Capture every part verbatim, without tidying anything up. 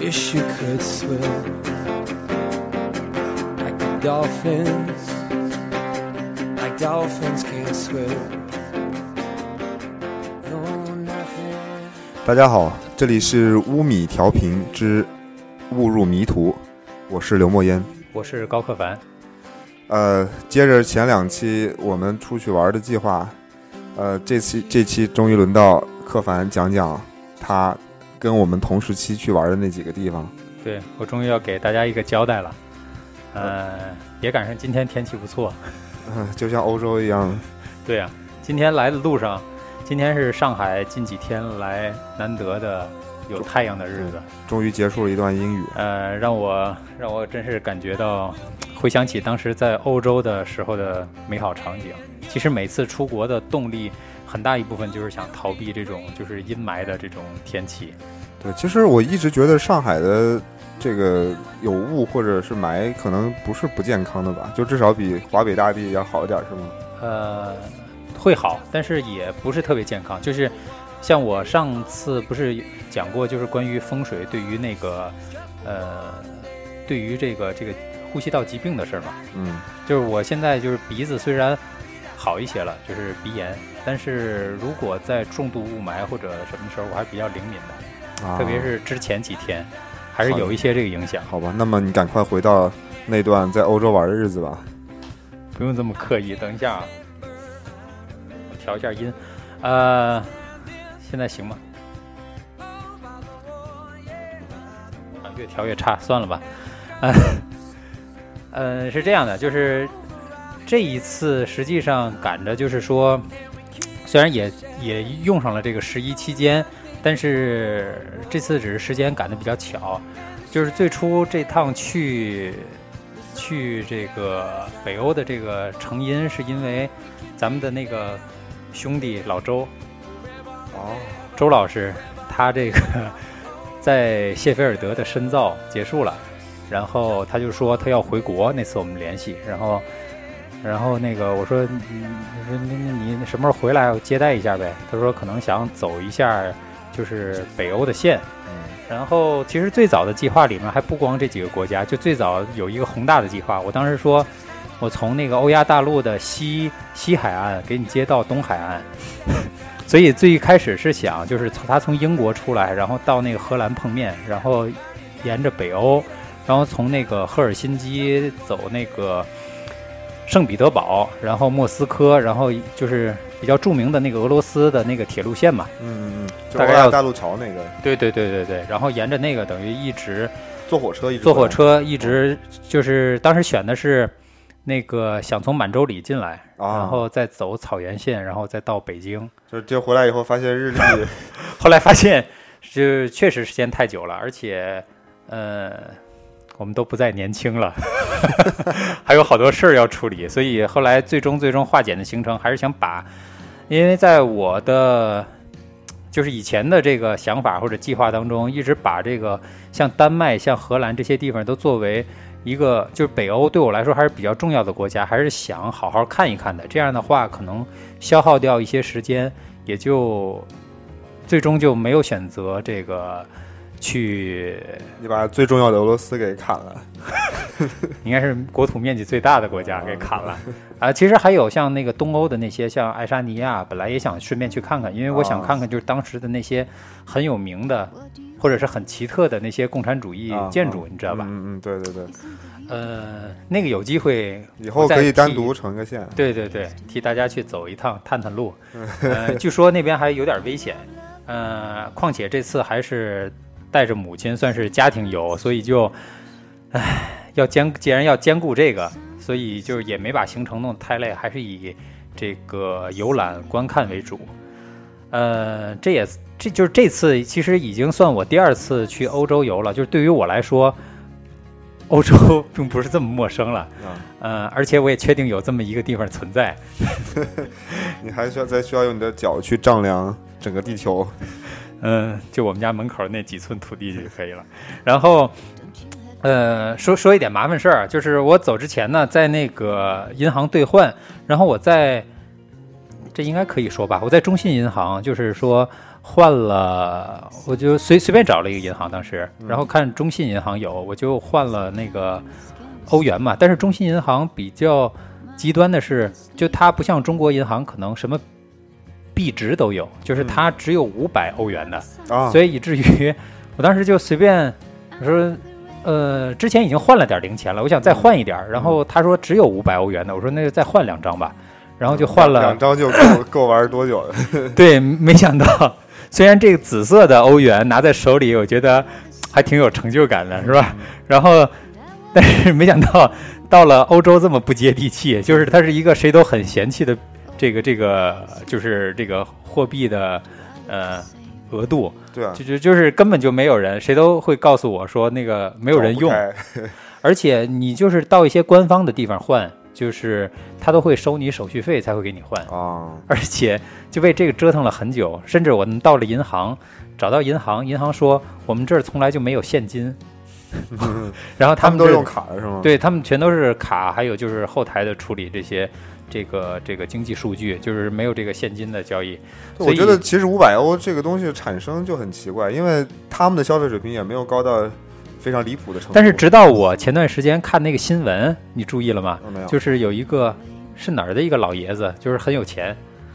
Wish you could swim like the dolphins, like dolphins can't swim. No, nothing. 大家好，这里是乌米调频之误入迷途，我是刘墨烟， 我是高克凡。 呃，接着前两期我们出去玩的计划，呃，这期这期终于轮到克凡讲讲他跟我们同时期去玩的那几个地方。 对，我终于要给大家一个交代了。呃，也赶上今天天气不错， 嗯、呃，就像欧洲一样。 对啊，今天来的路上，今天是上海近几天来难得的有太阳的日子， 终于结束了一段阴雨。 呃，让我让我真是感觉到，回想起当时在欧洲的时候的美好场景。其实每次出国的动力很大一部分就是想逃避这种就是阴霾的这种天气。 对，其实我一直觉得上海的这个有雾或者是霾可能不是不健康的吧，就至少比华北大地要好一点，是吗？ 呃，会好，但是也不是特别健康。就是像我上次不是讲过，就是关于风水对于那个呃，对于这个这个呼吸道疾病的事嘛。 嗯， 就是我现在就是鼻子虽然好一些了，就是鼻炎，但是如果在重度雾霾或者什么时候，我还是比较灵敏的，啊、特别是之前几天。还是有一些这个影响。 好吧，那么你赶快回到那段在欧洲玩的日子吧。 不用这么刻意，等一下啊，我调一下音。呃，现在行吗？啊，越调越差，算了吧。呃，呃，是这样的，就是这一次实际上赶着，就是说，虽然也也用上了这个十一期间。但是这次只是时间赶得比较巧，就是最初这趟去去这个北欧的这个成因，是因为咱们的那个兄弟老周， 哦， 周老师，他这个在谢菲尔德的深造结束了，然后他就说他要回国，那次我们联系，然后然后那个我说你你你什么时候回来我接待一下呗？他说可能想走一下。就是北欧的线，然后其实最早的计划里面还不光这几个国家，就最早有一个宏大的计划。我当时说，我从那个欧亚大陆的西西海岸给你接到东海岸，所以最一开始是想，就是他从英国出来，然后到那个荷兰碰面，然后沿着北欧，然后从那个赫尔辛基走那个圣彼得堡，然后莫斯科，然后就是比较著名的那个俄罗斯的那个铁路线嘛， 嗯嗯，就欧亚大陆桥那个， 对对对对对，然后沿着那个等于一直坐火车一直坐火车一直就是当时选的是那个想从满洲里进来，啊、然后再走草原线，然后再到北京， 就就回来以后发现日历， 后来发现就确实时间太久了，而且呃。我们都不再年轻了还有好多事儿要处理，所以后来最终最终化简的行程还是想把，因为在我的就是以前的这个想法或者计划当中，一直把这个像丹麦像荷兰这些地方都作为一个就是北欧对我来说还是比较重要的国家，还是想好好看一看的，这样的话可能消耗掉一些时间，也就最终就没有选择这个去， 你把最重要的俄罗斯给砍了应该是国土面积最大的国家给砍了啊、呃！其实还有像那个东欧的那些，像爱沙尼亚，本来也想顺便去看看，因为我想看看就是当时的那些很有名的，或者是很奇特的那些共产主义建筑，啊、你知道吧？ 嗯嗯，对对对。 呃，那个有机会以后可以单独成个线。 对对对，替大家去走一趟，探探路。呃，据说那边还有点危险，呃，况且这次还是带着母亲，算是家庭游，所以就，唉，要兼既然要兼顾这个，所以就是也没把行程弄得太累，还是以这个游览观看为主。呃，这也这就是这次其实已经算我第二次去欧洲游了，就是对于我来说，欧洲并不是这么陌生了。呃，而且我也确定有这么一个地方存在。 你还需要再需要用你的脚去丈量整个地球。 嗯，就我们家门口那几寸土地就可以了。然后，呃，说说一点麻烦事儿，就是我走之前呢，在那个银行兑换，然后我在，这应该可以说吧，我在中信银行，就是说换了，我就随随便找了一个银行，当时，然后看中信银行有，我就换了那个欧元嘛。但是中信银行比较极端的是，就它不像中国银行可能什么币值都有，就是它只有五百欧元的， 啊， 所以以至于我当时就随便我说。呃，之前已经换了点零钱了，我想再换一点，然后他说只有五百欧元的，我说那就再换两张吧，然后就换了两张就够够玩多久了？ 对，没想到虽然这个紫色的欧元拿在手里，我觉得还挺有成就感的，是吧？然后，但是没想到到了欧洲这么不接地气，就是它是一个谁都很嫌弃的这个这个，就是这个货币的呃额度。 对啊， 就就就是根本就没有人，谁都会告诉我说那个没有人用，而且你就是到一些官方的地方换，就是他都会收你手续费才会给你换啊， 而且就为这个折腾了很久，甚至我们到了银行，找到银行，银行说我们这儿从来就没有现金，然后他们都用卡是吗？ 对，他们全都是卡，还有就是后台的处理这些。这个这个经济数据就是没有这个现金的交易， 我觉得其实五百欧这个东西产生就很奇怪，因为他们的消费水平也没有高到非常离谱的程度。 但是直到我前段时间看那个新闻，你注意了吗？ 没有， 就是有一个是哪儿的一个老爷子，就是很有钱，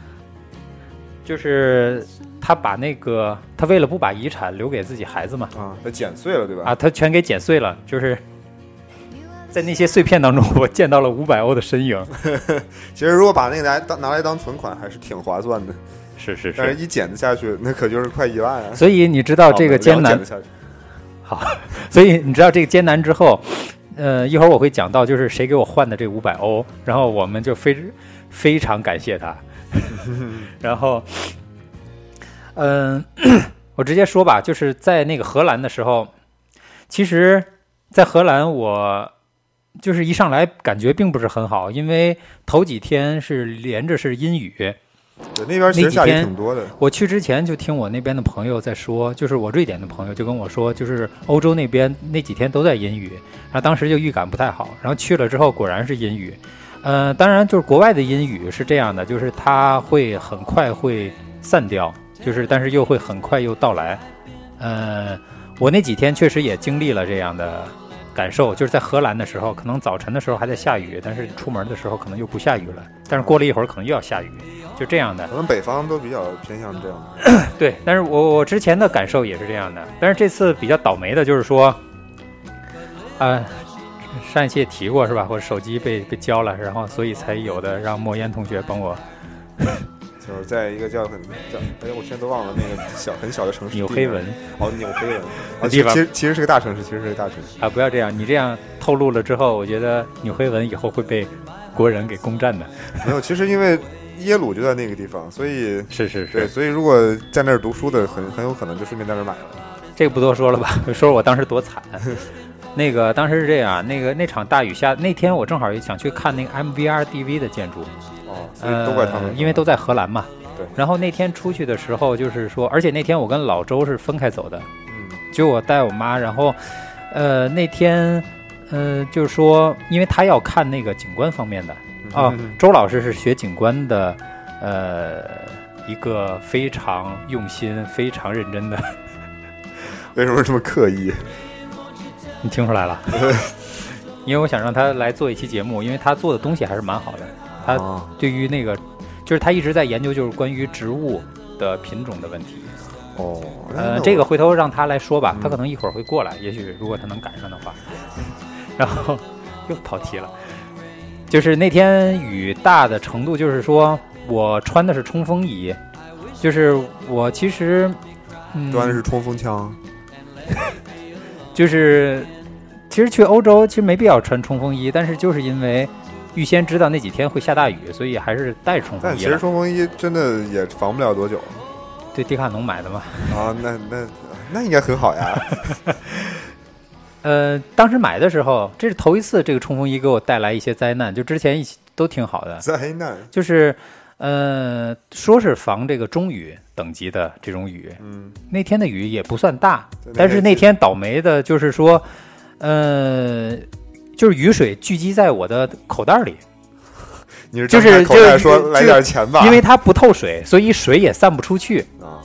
就是他把那个他为了不把遗产留给自己孩子嘛， 啊，他剪碎了对吧？ 啊，他全给剪碎了，就是。在那些碎片当中，我见到了五百欧的身影。 其实如果把那个拿来当拿来当存款，还是挺划算的。 是是是， 但是一减下去，那可就是快一万啊！ 所以你知道这个艰难，好，所以你知道这个艰难之后，呃，一会儿我会讲到，就是谁给我换的这五百欧，然后我们就非非常感谢他。然后，嗯、呃，我直接说吧，就是在那个荷兰的时候，其实，在荷兰我。就是一上来感觉并不是很好，因为头几天是连着是阴雨。 对，那边其实下雨挺多的。 我去之前就听我那边的朋友在说，就是我瑞典的朋友就跟我说，就是欧洲那边那几天都在阴雨，然后当时就预感不太好，然后去了之后果然是阴雨。呃，当然就是国外的阴雨是这样的，就是它会很快会散掉，就是但是又会很快又到来。呃，我那几天确实也经历了这样的。感受就是在荷兰的时候，可能早晨的时候还在下雨，但是出门的时候可能又不下雨了，但是过了一会儿可能又要下雨，就这样的。 可能北方都比较偏向这样的。 对，但是我我之前的感受也是这样的，但是这次比较倒霉的就是说，呃，上一期也提过是吧？我手机被被交了，然后所以才有的让莫烟同学帮我。 就是在一个叫很叫哎，我现在都忘了那个小很小的城市， 纽黑文哦，纽黑文哦，地方其实其实是个大城市，其实是个大城市啊！不要这样，你这样透露了之后，我觉得纽黑文以后会被国人给攻占的。 没有，其实因为耶鲁就在那个地方，所以是是是， 对，所以如果在那儿读书的，很很有可能就顺便在那儿买了。 这个不多说了吧？说说我当时多惨。那个当时是这样，那个那场大雨下那天，我正好想去看那个 M V R D V 的建筑。 哦，所以都怪他们、呃， 因为都在荷兰嘛。 对。 然后那天出去的时候，就是说，而且那天我跟老周是分开走的，嗯，就我带我妈，然后，呃，那天，呃，就是说，因为他要看那个景观方面的啊、哦，周老师是学景观的，呃，一个非常用心、非常认真的。 为什么这么刻意？ 你听出来了？因为我想让他来做一期节目，因为他做的东西还是蛮好的。他对于那个，就是他一直在研究，就是关于植物的品种的问题。 哦， 呃，这个回头让他来说吧，他可能一会儿会过来，也许如果他能赶上的话。然后又跑题了，就是那天雨大的程度，就是说我穿的是冲锋衣，就是我其实， 嗯，端的是冲锋枪， 就是其实去欧洲其实没必要穿冲锋衣，但是就是因为。预先知道那几天会下大雨，所以还是带着冲锋衣。 但其实冲锋衣真的也防不了多久。 对，迪卡侬买的嘛。 啊，那那那应该很好呀。 呃，当时买的时候，这是头一次这个冲锋衣给我带来一些灾难，就之前一起都挺好的。 灾难就是呃，说是防这个中雨等级的这种雨。嗯，那天的雨也不算大，但是那天倒霉的就是说，呃。就是雨水聚集在我的口袋里， 你是就是口袋说来点钱吧， 因为它不透水，所以水也散不出去。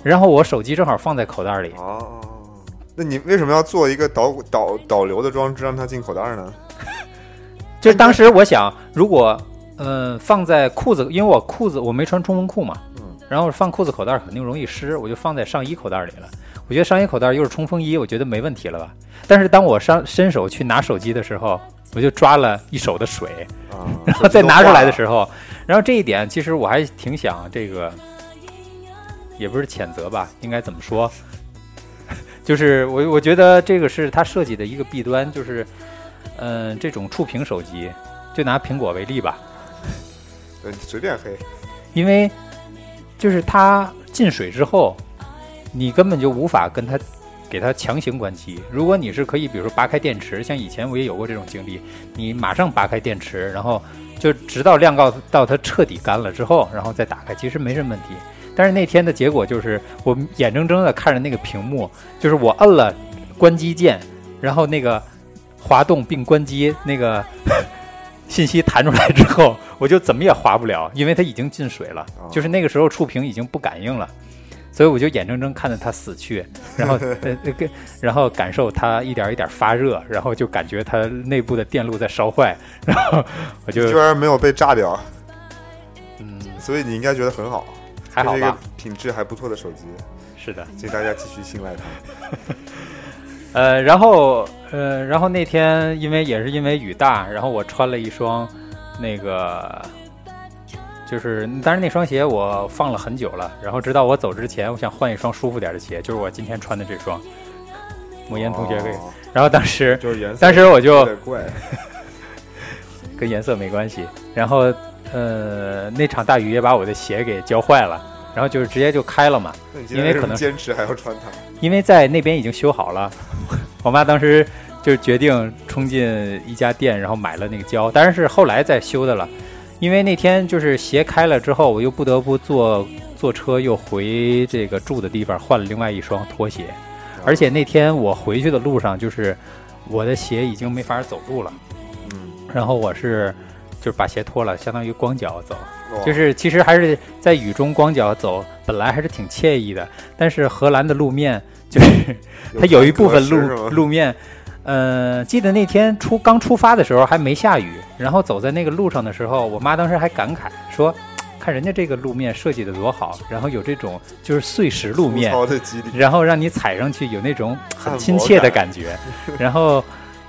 然后我手机正好放在口袋里。 哦，那你为什么要做一个导导导流的装置让它进口袋呢？ 就当时我想，如果呃放在裤子，因为我裤子我没穿冲锋裤嘛，嗯，然后放裤子口袋肯定容易湿，我就放在上衣口袋里了。我觉得上衣口袋又是冲锋衣，我觉得没问题了吧？但是当我上伸手去拿手机的时候，我就抓了一手的水，啊、然后再拿出来的时候，然后这一点其实我还挺想这个，也不是谴责吧，应该怎么说？就是我我觉得这个是它设计的一个弊端，就是嗯、呃，这种触屏手机，就拿苹果为例吧， 对，你随便黑， 因为就是它进水之后，你根本就无法跟它给它强行关机。如果你是可以，比如说拔开电池，像以前我也有过这种经历，你马上拔开电池，然后就直到晾到到它彻底干了之后，然后再打开，其实没什么问题。但是那天的结果就是，我眼睁睁的看着那个屏幕，就是我摁了关机键，然后那个滑动并关机那个信息弹出来之后，我就怎么也滑不了，因为它已经进水了，就是那个时候触屏已经不感应了，所以我就眼睁睁看着它死去，然后呃然后感受它一点一点发热，然后就感觉它内部的电路在烧坏，然后我就居然没有被炸掉， 嗯， 所以你应该觉得很好。 还好吧， 这是一个品质还不错的手机。 是的， 请大家继续信赖它。 呃，然后呃，然后那天因为也是因为雨大，然后我穿了一双那个，就是当然那双鞋我放了很久了，然后直到我走之前，我想换一双舒服点的鞋，就是我今天穿的这双。莫言同学给，哦、然后当时就是颜色， 当时我就有点怪， 跟颜色没关系，然后。呃，那场大雨也把我的鞋给浇坏了，然后就是直接就开了嘛。因为可能坚持还要穿它， 因为在那边已经修好了。我妈当时就决定冲进一家店，然后买了那个胶，当然是后来再修的了。因为那天就是鞋开了之后，我又不得不坐坐车又回这个住的地方换了另外一双拖鞋，而且那天我回去的路上，就是我的鞋已经没法走路了，嗯，然后我是。就是把鞋脱了，相当于光脚走，就是其实还是在雨中光脚走，本来还是挺惬意的。但是荷兰的路面就是它有一部分路路面，呃，记得那天出刚出发的时候还没下雨，然后走在那个路上的时候，我妈当时还感慨说，看人家这个路面设计的多好，然后有这种就是碎石路面，然后让你踩上去有那种很亲切的感觉，然后。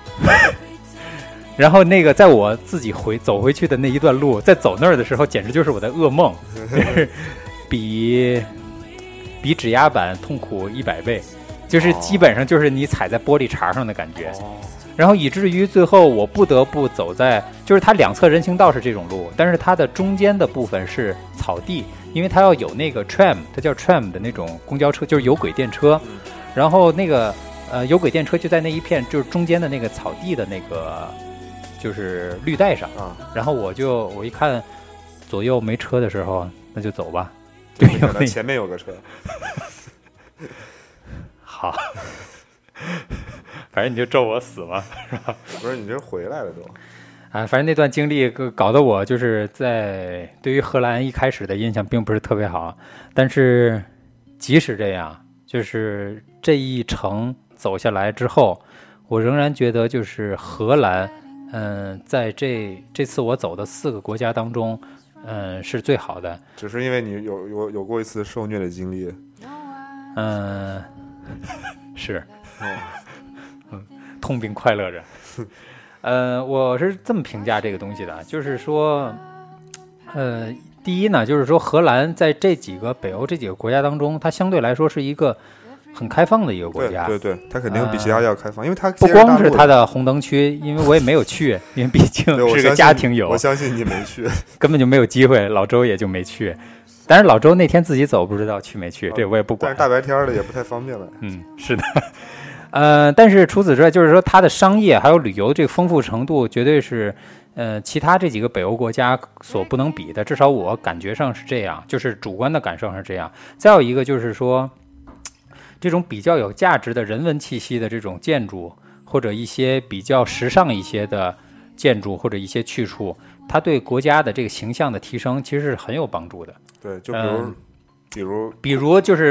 然后那个在我自己回走回去的那一段路，在走那儿的时候，简直就是我的噩梦，就是比比指压板痛苦一百倍，就是基本上就是你踩在玻璃碴上的感觉。然后以至于最后我不得不走在，就是它两侧人行道是这种路，但是它的中间的部分是草地，因为它要有那个 tram， 它叫 tram 的那种公交车，就是有轨电车，然后那个呃有轨电车就在那一片就是中间的那个草地的那个。就是绿带上啊，然后我就我一看左右没车的时候，那就走吧。 对，前面有个车。 好，反正你就咒我死嘛，是吧？ 不是，你这回来了都。 啊，反正那段经历搞得我就是在对于荷兰一开始的印象并不是特别好，但是即使这样，就是这一程走下来之后，我仍然觉得就是荷兰。嗯，在这这次我走的四个国家当中，嗯，是最好的。 只是因为你有有有过一次受虐的经历。 嗯，是，嗯，痛并快乐着。呃，我是这么评价这个东西的，就是说，呃，第一呢，就是说荷兰在这几个北欧这几个国家当中，它相对来说是一个。很开放的一个国家， 对对对，它肯定比其他要开放，呃、因为它不光是它的红灯区，因为我也没有去，因为毕竟是个家庭游， 我相信你没去， 根本就没有机会，老周也就没去。但是老周那天自己走，不知道去没去，这我也不管。 但是大白天的也不太方便了。 嗯，是的。呃，但是除此之外，就是说它的商业还有旅游这个丰富程度，绝对是呃其他这几个北欧国家所不能比的，至少我感觉上是这样，就是主观的感受上是这样。再有一个就是说。这种比较有价值的人文气息的这种建筑，或者一些比较时尚一些的建筑，或者一些去处，它对国家的这个形象的提升其实是很有帮助的。 对，就比如， 嗯、 比如， 比如就是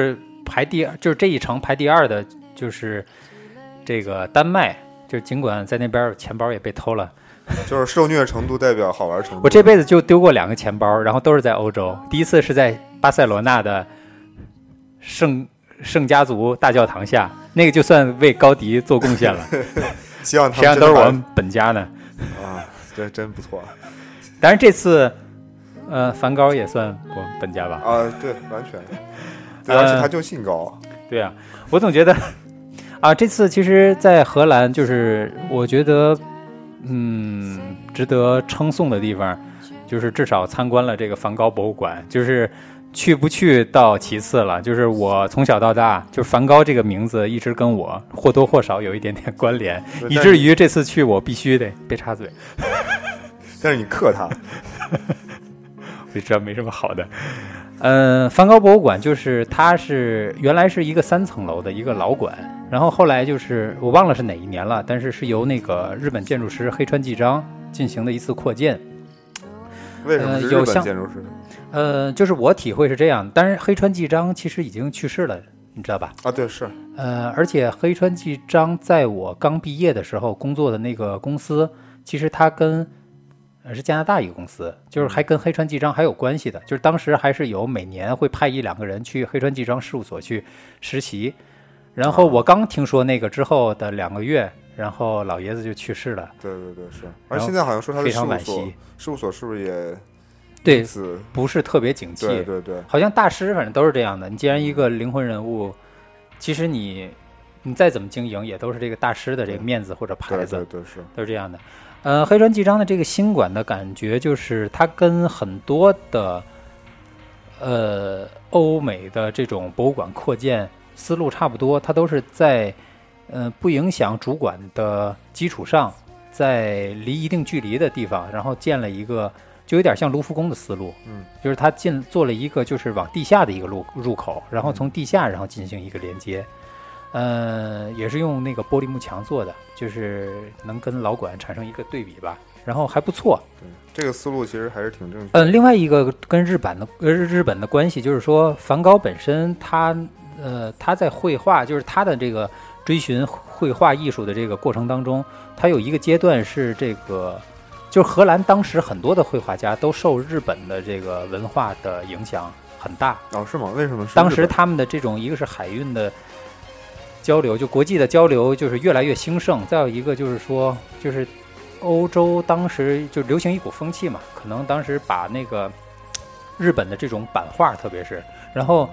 排第二，就是这一程排第二的，就是这个丹麦，就尽管在那边钱包也被偷了。 就是受虐程度代表好玩程度。 我这辈子就丢过两个钱包，然后都是在欧洲。第一次是在巴塞罗那的圣圣家族大教堂下，那个就算为高迪做贡献了。 希望他们实际上都是我们本家呢。 啊，这真不错。 当然这次，呃，梵高也算我们本家吧。 啊，对，完全。对，而且他就姓高。 呃、对啊，我总觉得啊，这次其实，在荷兰，就是我觉得。嗯，值得称颂的地方，就是至少参观了这个梵高博物馆。就是去不去到其次了，就是我从小到大，就是梵高这个名字一直跟我或多或少有一点点关联，以至于这次去我必须得别插嘴。 但是你克他， 我知道没什么好的。嗯，梵高博物馆就是它是原来是一个三层楼的一个老馆，然后后来就是我忘了是哪一年了，但是是由那个日本建筑师黑川纪章进行的一次扩建。 为什么是日本建筑师？ 呃，就是我体会是这样，但是黑川纪章其实已经去世了，你知道吧？ 啊，对，是。 呃，而且黑川纪章在我刚毕业的时候工作的那个公司，其实他跟是加拿大一个公司，就是还跟黑川纪章还有关系的，就是当时还是有每年会派一两个人去黑川纪章事务所去实习，然后我刚听说那个之后的两个月，然后老爷子就去世了。 对对对，是。而现在好像说他的事务所，事务所是不是也对不是特别景气？ 对对对， 好像大师反正都是这样的。你既然一个灵魂人物，其实你你再怎么经营，也都是这个大师的这个面子或者牌子， 对对对，是都是这样的。呃，黑川纪章的这个新馆的感觉就是它跟很多的呃欧美的这种博物馆扩建思路差不多，它都是在呃不影响主馆的基础上，在离一定距离的地方，然后建了一个就有点像卢浮宫的思路， 嗯， 就是它进做了一个就是往地下的一个路入口，然后从地下然后进行一个连接。呃，也是用那个玻璃幕墙做的，就是能跟老馆产生一个对比吧，然后还不错。 对，这个思路其实还是挺正确。 嗯、呃，另外一个跟日本的呃日本的关系就是说，梵高本身他呃他在绘画，就是他的这个追寻绘画艺术的这个过程当中，他有一个阶段是这个，就是荷兰当时很多的绘画家都受日本的这个文化的影响很大。 哦，是吗？为什么是？ 当时他们的这种一个是海运的交流，就国际的交流就是越来越兴盛，再有一个就是说，就是欧洲当时就流行一股风气嘛，可能当时把那个日本的这种版画，特别是，然后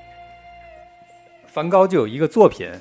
梵高就有一个作品，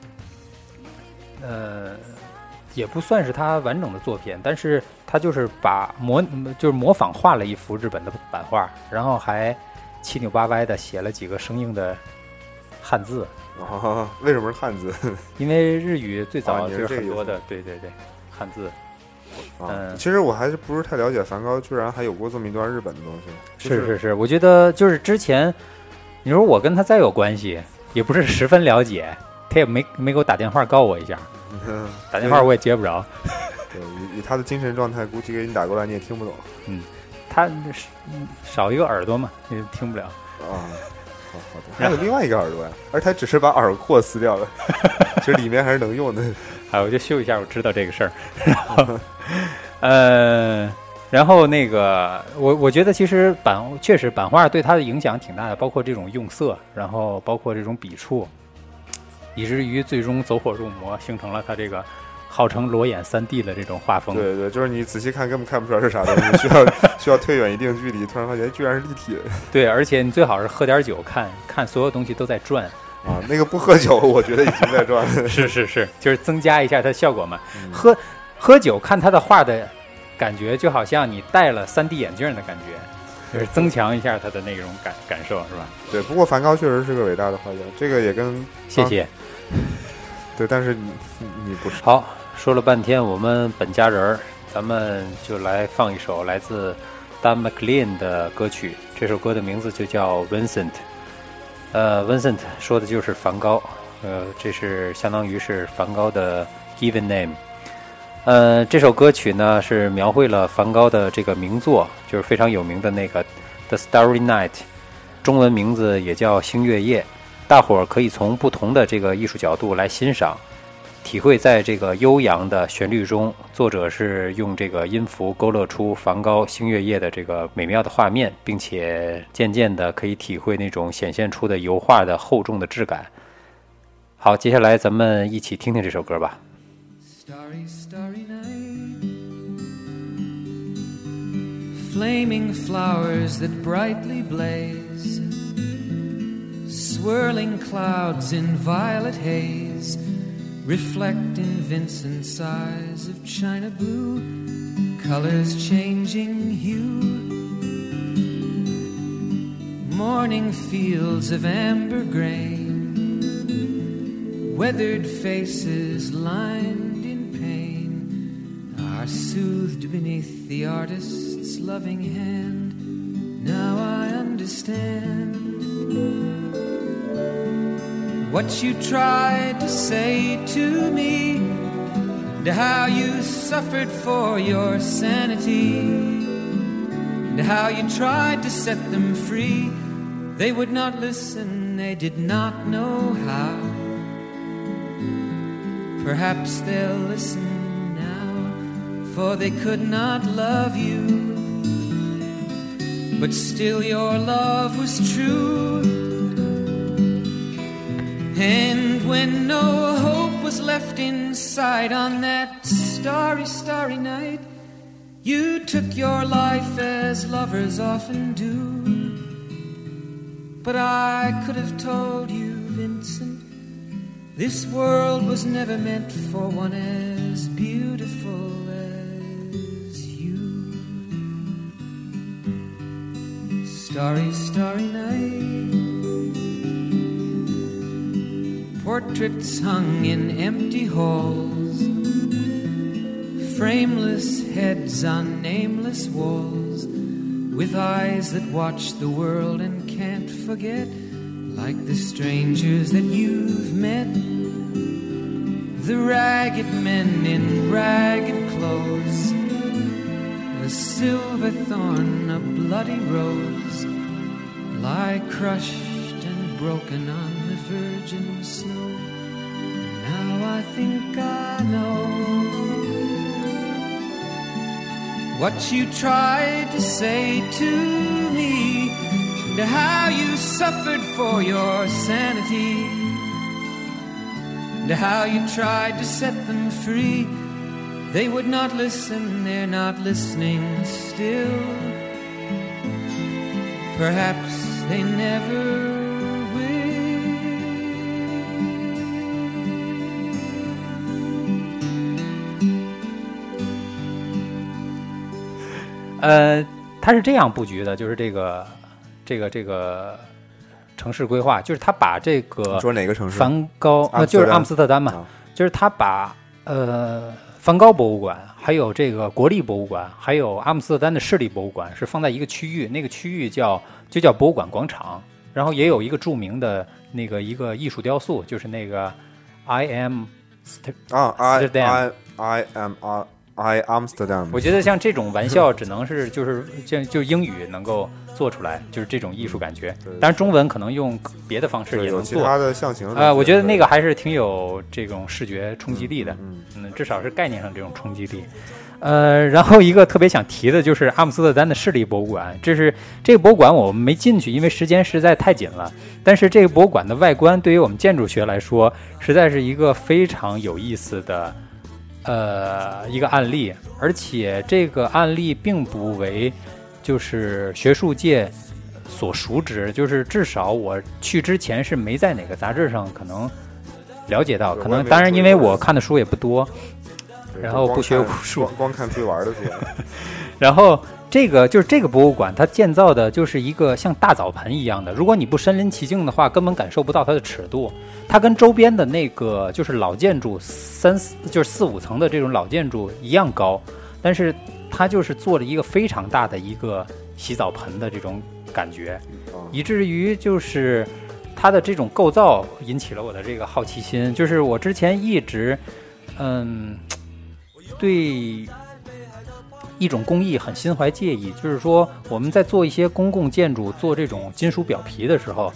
呃，也不算是他完整的作品，但是他就是把模就是模仿画了一幅日本的版画，然后还七扭八歪的写了几个生硬的汉字。 啊，为什么是汉字？ 因为日语最早就是很多的， 啊、 对对对，汉字。 啊、嗯，其实我还是不是太了解梵高，居然还有过这么一段日本的东西。 就是、是是是，我觉得就是之前，你说我跟他再有关系，也不是十分了解，他也没没给我打电话告我一下， 嗯、 打电话我也接不着。 对，以以他的精神状态，估计给你打过来你也听不懂。 嗯，他少一个耳朵嘛，也听不了。 啊。好好的，还有另外一个耳朵呀，而他只是把耳廓撕掉了，其实里面还是能用的。 哎，我就秀一下，我知道这个事儿。然后，呃，然后那个，我我觉得其实版确实版画对他的影响挺大的，包括这种用色，然后包括这种笔触，以至于最终走火入魔，形成了他这个号称裸眼三 D 的这种画风。 对对，就是你仔细看根本看不出来是啥东西，需要需要退远一定距离，突然发现居然是立体的。 对，而且你最好是喝点酒，看看所有东西都在转。 啊，那个不喝酒，我觉得已经在转了。 是是是，就是增加一下它的效果嘛。嗯、喝喝酒看他的画的感觉，就好像你戴了三 D 眼镜的感觉，就是增强一下他的那种感感受，是吧？ 对，不过梵高确实是个伟大的画家，这个也跟谢谢。 对，但是你你不是。 好，说了半天，我们本家人儿，咱们就来放一首来自 Dan McLean 的歌曲，这首歌的名字就叫 Vincent。呃 ，Vincent 说的就是梵高，呃，这是相当于是梵高的 given name。呃，这首歌曲呢是描绘了梵高的这个名作，就是非常有名的那个 The Starry Night， 中文名字也叫星月夜。 大伙儿可以从不同的这个艺术角度来欣赏，体会在这个悠扬的旋律中，作者是用这个音符勾勒出梵高星月夜的这个美妙的画面，并且渐渐的可以体会那种显现出的油画的厚重的质感。好，接下来咱们一起听听这首歌吧。 Starry, starry night, flaming flowers that brightly blaze, swirling clouds in violet haze, reflect in Vincent's eyes of china blue, colors changing hue, morning fields of amber grain, weathered faces lined in pain are soothed beneath the artist's loving hand. Now I understand what you tried to say to me, and how you suffered for your sanity, and how you tried to set them free. They would not listen, they did not know how. Perhaps they'll listen now, for they could not love you, but still your love was true. And when no hope was left inside on that starry, starry night, you took your life as lovers often do. But I could have told you, Vincent, this world was never meant for one as beautiful as you. Starry, starry night, portraits hung in empty halls, frameless heads on nameless walls, with eyes that watch the world and can't forget, like the strangers that you've met, the ragged men in ragged clothes, a silver thorn, a bloody rose, lie crushed and broken on the virgin snow. Now I think I know what you tried to say to me, and how you suffered for your sanity, and how you tried to set them free. They would not listen, they're not listening still. Perhaps they never will. 呃，它是这样布局的，就是这个这个这个城市规划，就是他把这个说哪个城市？ 梵高，呃，就是阿姆斯特丹嘛，啊、就是他把呃梵高博物馆，还有这个国立博物馆，还有阿姆斯特丹的市立博物馆是放在一个区域，那个区域叫就叫博物馆广场，然后也有一个著名的那个一个艺术雕塑，就是那个 I am 啊 I I I am I Amsterdam。 我觉得像这种玩笑只能是就是就就英语能够做出来，就是这种艺术感觉。当然中文可能用别的方式也能做。 有其他的象形。 啊、呃，我觉得那个还是挺有这种视觉冲击力的，嗯，嗯至少是概念上这种冲击力。呃，然后一个特别想提的就是阿姆斯特丹的市立博物馆，这是这个博物馆我们没进去，因为时间实在太紧了。但是这个博物馆的外观对于我们建筑学来说，实在是一个非常有意思的。呃，一个案例，而且这个案例并不为就是学术界所熟知，就是至少我去之前是没在哪个杂志上可能了解到，可能当然因为我看的书也不多，然后不学无术， 光, 光看出去玩的书。 然后这个就是这个博物馆，它建造的就是一个像大澡盆一样的，如果你不身临其境的话，根本感受不到它的尺度。它跟周边的那个就是老建筑三四就是四五层的这种老建筑一样高，但是它就是做了一个非常大的一个洗澡盆的这种感觉，以至于就是它的这种构造引起了我的这个好奇心。就是我之前一直嗯对一种工艺很心怀介意，就是说我们在做一些公共建筑做这种金属表皮的时候，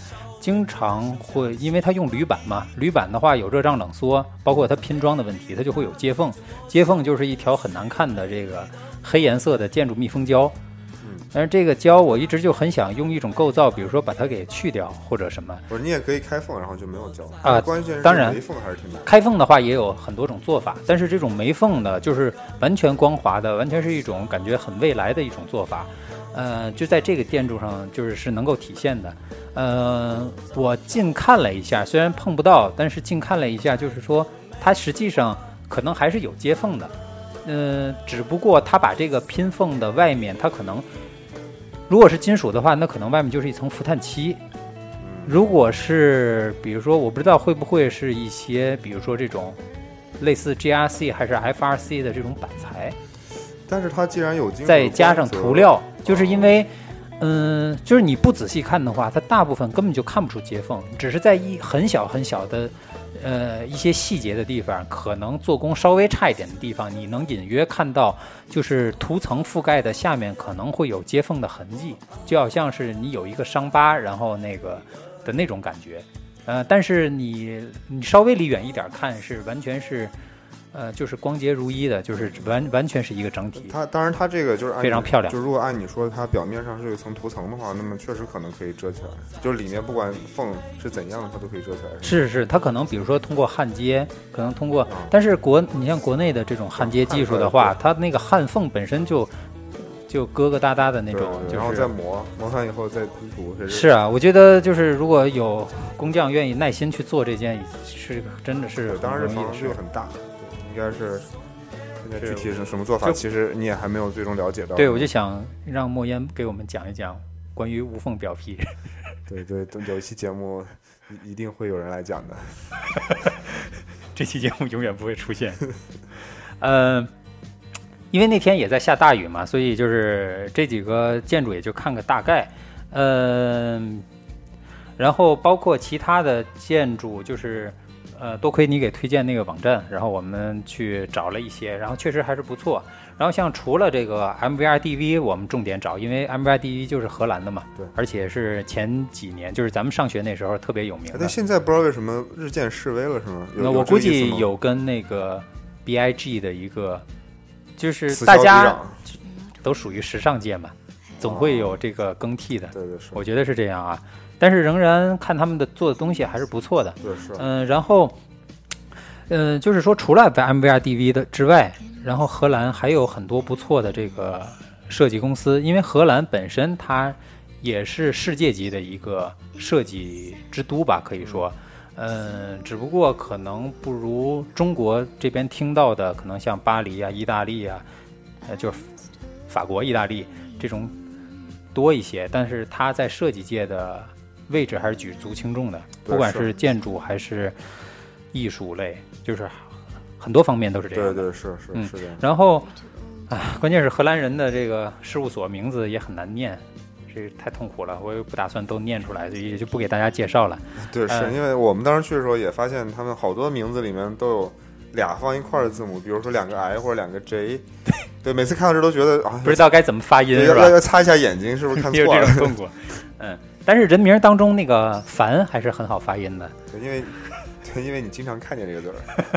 经常会，因为它用铝板嘛，铝板的话有热胀冷缩，包括它拼装的问题，它就会有接缝，接缝就是一条很难看的这个黑颜色的建筑密封胶。但是这个胶我一直就很想用一种构造，比如说把它给去掉或者什么。 不是，你也可以开缝，然后就没有胶啊。 关键是当然没缝还是挺难。 开缝的话也有很多种做法，但是这种没缝的，就是完全光滑的，完全是一种感觉很未来的一种做法。呃，就在这个建筑上，就是是能够体现的。呃，我近看了一下，虽然碰不到，但是近看了一下，就是说它实际上可能还是有接缝的。呃，只不过它把这个拼缝的外面，它可能。如果是金属的话，那可能外面就是一层氟碳漆。如果是比如说，我不知道会不会是一些，比如说这种类似 G R C 还是 F R C 的这种板材， 但是它既然有金属， 再加上涂料，就是因为，嗯、呃，就是你不仔细看的话，它大部分根本就看不出接缝，只是在一很小很小的。呃，一些细节的地方，可能做工稍微差一点的地方，你能隐约看到，就是涂层覆盖的下面可能会有接缝的痕迹，就好像是你有一个伤疤，然后那个的那种感觉。呃，但是你你稍微离远一点看，是完全是，呃，就是光洁如一的，就是完完全是一个整体。 它当然，它这个就是按非常漂亮。 就如果按你说它表面上是有一层涂层的话，那么确实可能可以遮起来。就是里面不管缝是怎样的，它都可以遮起来。 是是，它可能比如说通过焊接，可能通过，嗯、但是国你像国内的这种焊接技术的话，它那个焊缝本身就就疙疙瘩瘩的那种，就是、 然后再磨磨完以后再涂涂。 是啊，我觉得就是如果有工匠愿意耐心去做这件，是真的是当然这房子又很大。应该是现在具体是什么做法，其实你也还没有最终了解到。 对，我就想让莫言给我们讲一讲关于无缝表皮。 对对，有一期节目一定会有人来讲的。 这期节目永远不会出现。嗯、呃，因为那天也在下大雨嘛，所以就是这几个建筑也就看个大概。嗯、呃，然后包括其他的建筑，就是。呃，多亏你给推荐那个网站，然后我们去找了一些，然后确实还是不错。然后像除了这个 M V R D V， 我们重点找，因为 M V R D V 就是荷兰的嘛， 对， 而且是前几年，就是咱们上学那时候特别有名的。 但现在不知道为什么日渐式微了，是吗？ 那我估计有跟那个 B I G 的一个，就是大家都属于时尚界嘛，总会有这个更替的。 对对是， 我觉得是这样啊。但是仍然看他们的做的东西还是不错的， 对是， 嗯、呃，然后，嗯、呃，就是说除了在 M V R D V 的之外，然后荷兰还有很多不错的这个设计公司，因为荷兰本身它也是世界级的一个设计之都吧，可以说，嗯、呃，只不过可能不如中国这边听到的，可能像巴黎啊、意大利啊，呃，就是法国、意大利这种多一些，但是它在设计界的位置还是举足轻重的，不管是建筑还是艺术类，就是很多方面都是这样的。 对对是是、嗯、是这样。 然后，啊，关键是荷兰人的这个事务所名字也很难念，这太痛苦了，我也不打算都念出来，所以就不给大家介绍了。 对，是、呃、因为我们当时去的时候也发现，他们好多名字里面都有俩放一块的字母，比如说两个 I 或者两个 J。对，每次看到这都觉得啊， 不知道该怎么发音，是吧？ 要要擦一下眼睛，是不是看错了？ 有这种痛苦。嗯，但是人名当中那个凡还是很好发音的。 对，因为因为你经常看见这个字儿。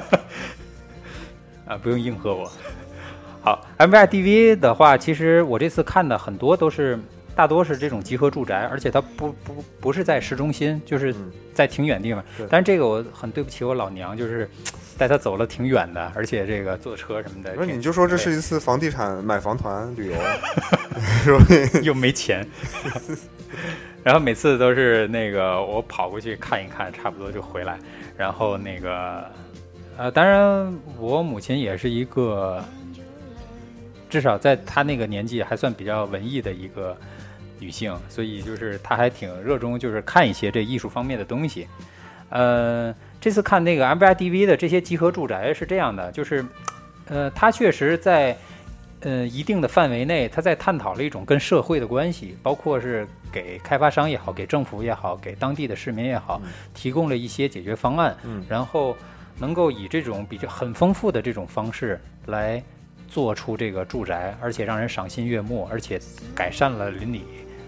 啊，不用应和我。好 ，M V R D V 的话，其实我这次看的很多都是，大多是这种集合住宅，而且它不不不是在市中心，就是在挺远地方。嗯、但是这个我很对不起我老娘，就是带她走了挺远的，而且这个坐车什么的。 不是，你就说这是一次房地产买房团旅游， 又没钱。然后每次都是那个我跑过去看一看，差不多就回来。然后那个呃，当然我母亲也是一个，至少在她那个年纪还算比较文艺的一个女性，所以就是她还挺热衷就是看一些这艺术方面的东西。呃，这次看那个 M V R D V 的这些集合住宅是这样的，就是呃，它确实在呃一定的范围内，它在探讨了一种跟社会的关系，包括是给开发商也好，给政府也好，给当地的市民也好，嗯、提供了一些解决方案，嗯、然后能够以这种比较很丰富的这种方式来做出这个住宅，而且让人赏心悦目，而且改善了邻里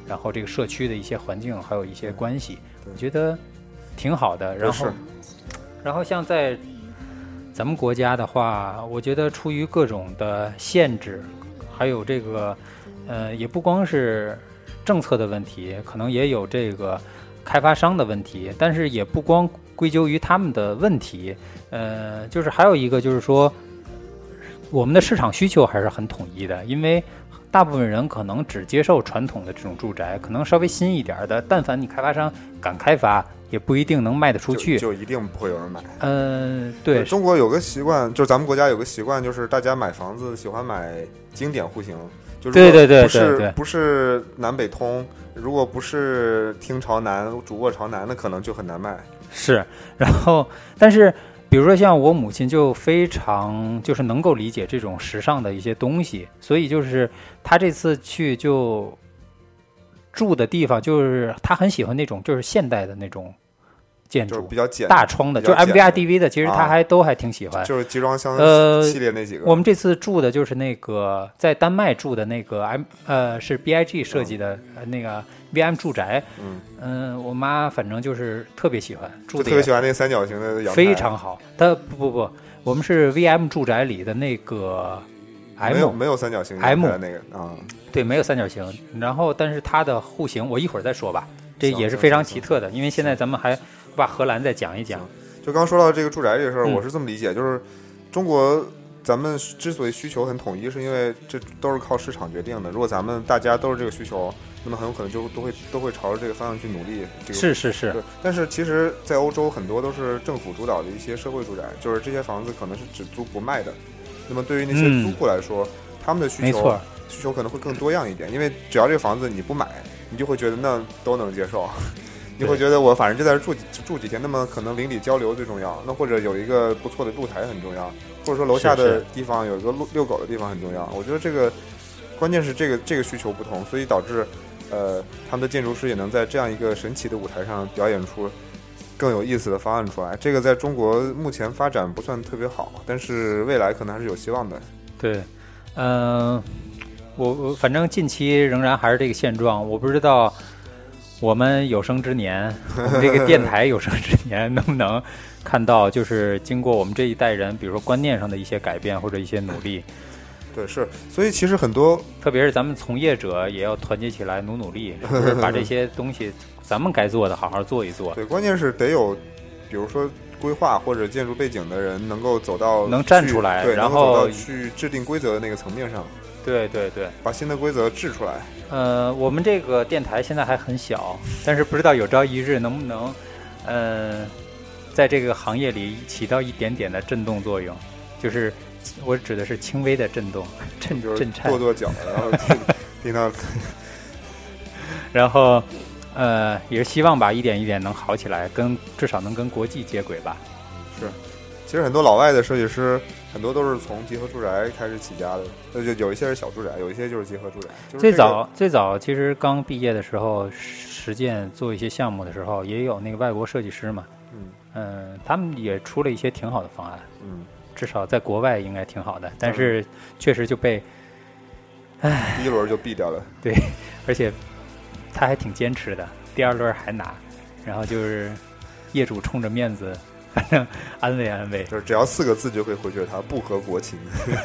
然后这个社区的一些环境还有一些关系，我觉得挺好的。然后，然后像在咱们国家的话，我觉得出于各种的限制，还有这个呃，也不光是政策的问题，可能也有这个开发商的问题，但是也不光归咎于他们的问题，呃，就是还有一个就是说，我们的市场需求还是很统一的，因为大部分人可能只接受传统的这种住宅，可能稍微新一点的，但凡你开发商敢开发，也不一定能卖得出去， 就, 就一定不会有人买。 嗯、呃，对， 中国有个习惯，就是咱们国家有个习惯，就是大家买房子喜欢买经典户型，就是对对对不是对对不是南北通，如果不是厅朝南、主卧朝南，那可能就很难卖。 是，然后但是。比如说像我母亲就非常就是能够理解这种时尚的一些东西，所以就是她这次去就住的地方，就是她很喜欢那种就是现代的那种建筑， 就是比较简大窗的，就是 M V R D V 的，其实她还、啊、都还挺喜欢。 就是集装箱系列那几个、 呃。我们这次住的就是那个在丹麦住的那个 M 呃是 B I G 设计的、嗯、那个 V M 住宅。嗯嗯、呃，我妈反正就是特别喜欢住的， 特别喜欢那三角形的阳台， 非常好。她不不不，我们是 V M 住宅里的那个 M， 没有没有三角形 M 那个啊、嗯， 对，没有三角形。然后但是它的户型我一会儿再说吧，这也是非常奇特的，因为现在咱们还把荷兰再讲一讲。 就刚说到这个住宅这个事儿、 嗯， 我是这么理解，就是中国咱们之所以需求很统一，是因为这都是靠市场决定的。如果咱们大家都是这个需求，那么很有可能就都会都会朝着这个方向去努力。这个、 是是是。 但是其实，在欧洲很多都是政府主导的一些社会住宅，就是这些房子可能是只租不卖的。那么对于那些租户来说，嗯、他们的需求需求可能会更多样一点，因为只要这个房子你不买，你就会觉得那都能接受。你会觉得我反正就在这住住几天，那么可能邻里交流最重要，那或者有一个不错的露台很重要，或者说楼下的地方有一个遛狗的地方很重要。我觉得这个关键是这个这个需求不同，所以导致呃他们的建筑师也能在这样一个神奇的舞台上表演出更有意思的方案出来。这个在中国目前发展不算特别好，但是未来可能还是有希望的。 对，嗯、呃，我我反正近期仍然还是这个现状，我不知道。我们有生之年，我们这个电台有生之年，能不能看到，就是经过我们这一代人，比如说观念上的一些改变或者一些努力。 对，是，所以其实很多， 特别是咱们从业者也要团结起来，努努力，是不是把这些东西咱们该做的好好做一做。 对，关键是得有，比如说规划或者建筑背景的人能够走到能站出来， 对， 然后能够走到去制定规则的那个层面上。 对对对， 把新的规则制出来。 呃，我们这个电台现在还很小，但是不知道有朝一日能不能，呃，在这个行业里起到一点点的震动作用，就是我指的是轻微的震动，震震颤， 跺跺脚，然后听听到， 然后呃，也是希望吧，一点一点能好起来，跟至少能跟国际接轨吧。 是，其实很多老外的设计师。很多都是从集合住宅开始起家的，那就有一些是小住宅，有一些就是集合住宅。就是这个、 最早最早其实刚毕业的时候，实践做一些项目的时候，也有那个外国设计师嘛，嗯嗯、呃，他们也出了一些挺好的方案，嗯，至少在国外应该挺好的，但是确实就被，唉， 第一轮就毙掉了。 对，而且他还挺坚持的，第二轮还拿，然后就是业主冲着面子。反正安慰安慰， 就是只要四个字就可以回绝他，不合国情。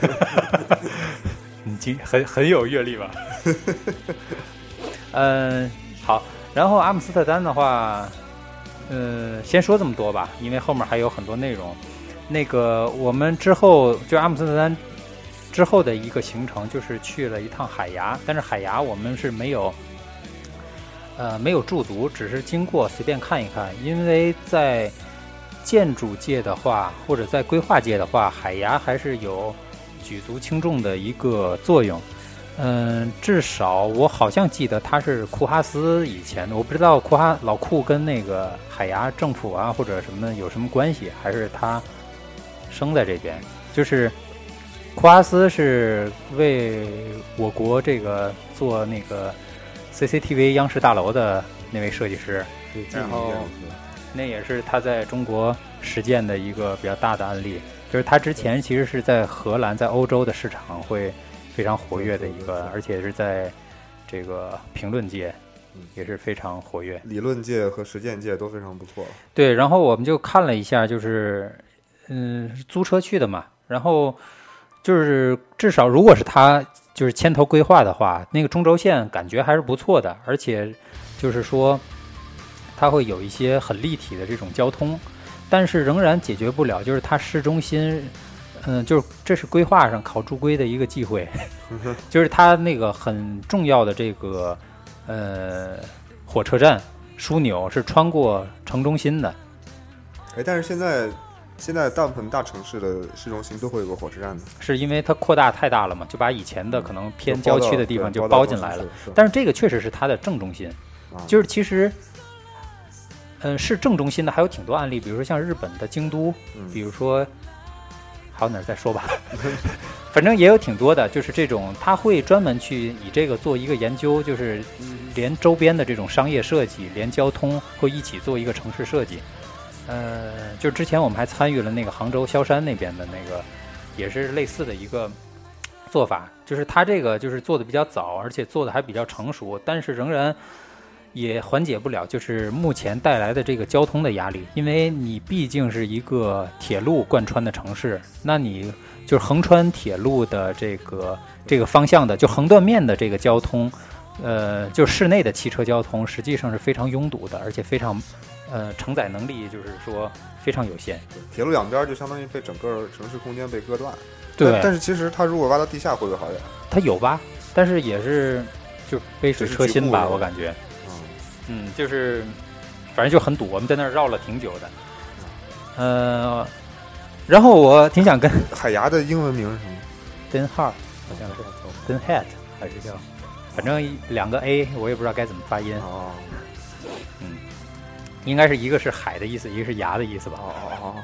你今很很有阅历吧？嗯，好。然后阿姆斯特丹的话，呃，先说这么多吧，因为后面还有很多内容。那个我们之后就阿姆斯特丹之后的一个行程，就是去了一趟海牙，但是海牙我们是没有。呃，没有驻足，只是经过随便看一看，因为在建筑界的话，或者在规划界的话，海牙还是有举足轻重的一个作用。嗯，至少我好像记得他是库哈斯以前的，我不知道库哈老库跟那个海牙政府啊或者什么有什么关系，还是他生在这边。就是库哈斯是为我国这个做那个 C C T V 央视大楼的那位设计师，然后。那也是他在中国实践的一个比较大的案例，就是他之前其实是在荷兰，在欧洲的市场会非常活跃的一个，而且是在这个评论界也是非常活跃， 理论界和实践界都非常不错。 对，然后我们就看了一下，就是嗯租车去的嘛，然后就是至少如果是他就是牵头规划的话，那个中轴线感觉还是不错的，而且就是说它会有一些很立体的这种交通，但是仍然解决不了就是它市中心嗯，就是这是规划上考驻规的一个忌讳，就是它那个很重要的这个呃火车站枢纽是穿过城中心的。 哎，但是现在现在大部分大城市的市中心都会有个火车站的， 是因为它扩大太大了嘛，就把以前的可能偏郊区的地方就包进来了。但是这个确实是它的正中心， 啊、 就是其实。嗯，是正中心的还有挺多案例，比如说像日本的京都， 嗯、 比如说还有哪儿再说吧，反正也有挺多的，就是这种他会专门去以这个做一个研究，就是连周边的这种商业设计，连交通会一起做一个城市设计。呃，就之前我们还参与了那个杭州萧山那边的那个，也是类似的一个做法，就是他这个就是做的比较早，而且做的还比较成熟，但是仍然。也缓解不了就是目前带来的这个交通的压力，因为你毕竟是一个铁路贯穿的城市，那你就是横穿铁路的这个这个方向的，就横断面的这个交通，呃，就室内的汽车交通实际上是非常拥堵的，而且非常呃承载能力就是说非常有限。 铁路两边就相当于被整个城市空间被割断。 对， 但, 但是其实它如果挖到地下会不会好点？ 它有吧，但是也是就杯水车薪吧，我感觉。嗯，就是反正就很堵，我们在那儿绕了挺久的。呃，然后我挺想跟海牙的英文名是什么 Den Haag 好像是 Den Haag 还是叫，反正两个 A 我也不知道该怎么发音。 哦， 嗯，应该是一个是海的意思，一个是牙的意思吧。 哦哦哦。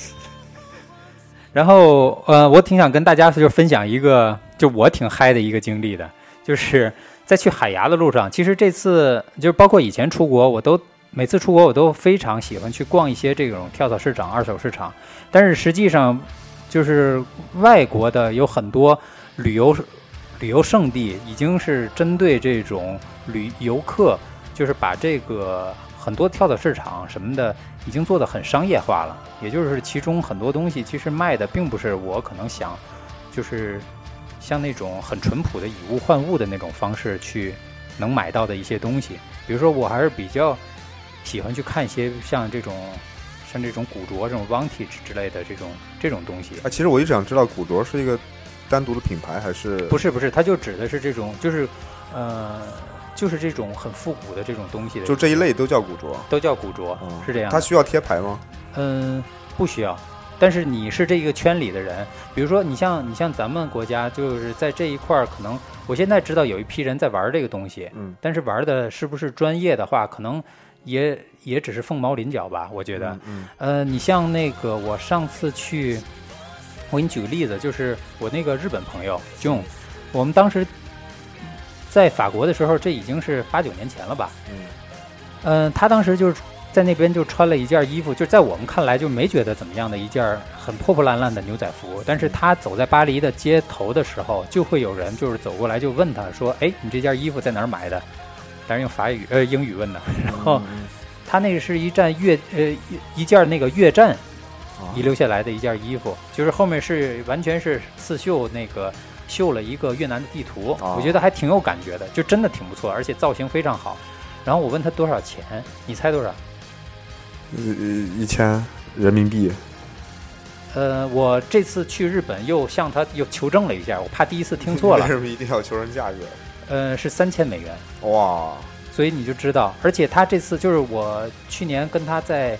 然后呃，我挺想跟大家就分享一个就我挺嗨的一个经历的，就是在去海牙的路上，其实这次就是包括以前出国，我都每次出国我都非常喜欢去逛一些这种跳蚤市场、二手市场。但是实际上，就是外国的有很多旅游旅游胜地，已经是针对这种旅游客，就是把这个很多跳蚤市场什么的已经做得很商业化了。也就是其中很多东西其实卖的并不是我可能想，就是像那种很淳朴的以物换物的那种方式去能买到的一些东西。比如说我还是比较喜欢去看一些像这种像这种古着这种 vintage 之类的这种这种东西。 啊，其实我一直想知道古着是一个单独的品牌还是不是不是，它就指的是这种就是呃就是这种很复古的这种东西的， 就这一类都叫古着， 都叫古着，嗯、是这样。 它需要贴牌吗？ 嗯，不需要。但是你是这个圈里的人，比如说你像你像咱们国家，就是在这一块儿，可能我现在知道有一批人在玩这个东西， 嗯， 但是玩的是不是专业的话，可能也也只是凤毛麟角吧，我觉得。 嗯，嗯呃，你像那个我上次去，我给你举个例子，就是我那个日本朋友 John， 我们当时在法国的时候，这已经是八九年前了吧， 嗯， 呃，他当时就是在那边就穿了一件衣服，就在我们看来就没觉得怎么样的一件很破破烂烂的牛仔服，但是他走在巴黎的街头的时候，就会有人就是走过来就问他说：“哎，你这件衣服在哪儿买的？”当然用法语呃英语问的。然后他那个是一件越呃一件那个越战遗留下来的一件衣服，就是后面是完全是刺绣那个绣了一个越南的地图，我觉得还挺有感觉的，就真的挺不错，而且造型非常好。然后我问他多少钱，你猜多少？ 一千人民币。 呃，我这次去日本又向他又求证了一下，我怕第一次听错了。 为什么一定要求人价格？ 呃，是三千美元。 哇！ 所以你就知道，而且他这次就是我去年跟他在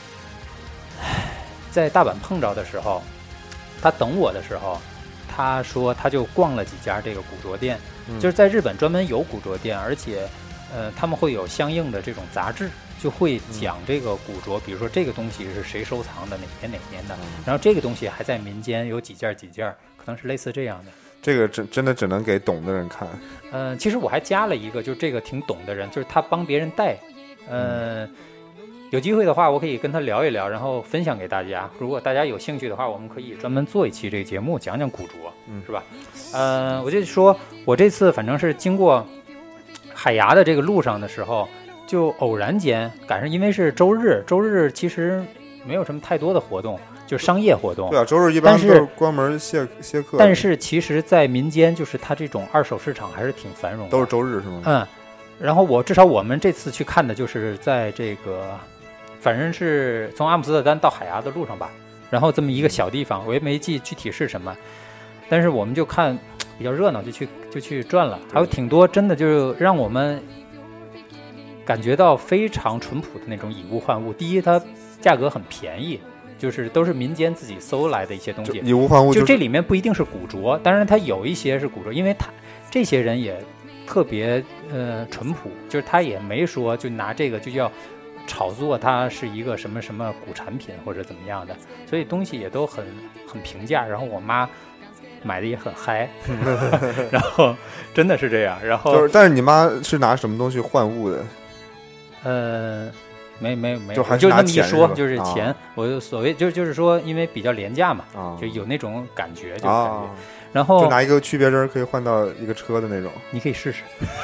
在大阪碰着的时候，他等我的时候，他说他就逛了几家这个古着店， 嗯、 就是在日本专门有古着店，而且呃他们会有相应的这种杂志。就会讲这个古着，比如说这个东西是谁收藏的，哪年哪年的，然后这个东西还在民间有几件几件，可能是类似这样的。 这个真真的只能给懂的人看。 呃，其实我还加了一个，就是这个挺懂的人，就是他帮别人带。呃，有机会的话，我可以跟他聊一聊，然后分享给大家。如果大家有兴趣的话，我们可以专门做一期这个节目，讲讲古着， 嗯， 是吧？呃，我就说我这次反正是经过海牙的这个路上的时候，就偶然间赶上，因为是周日，周日其实没有什么太多的活动，就商业活动。 对啊，周日一般都是关门歇歇课。 但是其实，在民间，就是它这种二手市场还是挺繁荣的。 都是周日是吗？ 嗯，然后我至少我们这次去看的就是在这个，反正是从阿姆斯特丹到海牙的路上吧。然后这么一个小地方，我也没记具体是什么，但是我们就看比较热闹，就去就去转了。还有挺多真的就让我们感觉到非常淳朴的那种以物换物。第一，它价格很便宜，就是都是民间自己搜来的一些东西。 以物换物、就是， 就这里面不一定是古着，当然它有一些是古着，因为它这些人也特别呃淳朴，就是他也没说就拿这个就要炒作它是一个什么什么古产品或者怎么样的，所以东西也都很很平价。然后我妈买的也很嗨，然后真的是这样。然后就是，但是你妈是拿什么东西换物的？ 呃，没没没， 就还是就那么一拿钱说， 是就是钱。 啊、 我所谓就就是说，因为比较廉价嘛， 啊、 就有那种感觉，就感觉。 啊然后就拿一个区别针可以换到一个车的那种， 你可以试试。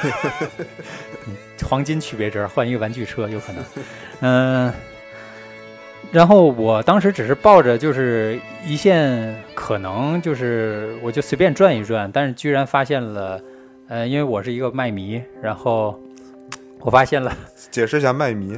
黄金区别针换一个玩具车有可能。嗯、呃，然后我当时只是抱着就是一线可能就是我就随便转一转，但是居然发现了，呃，因为我是一个麦迷，然后我发现了， 解释一下麦迷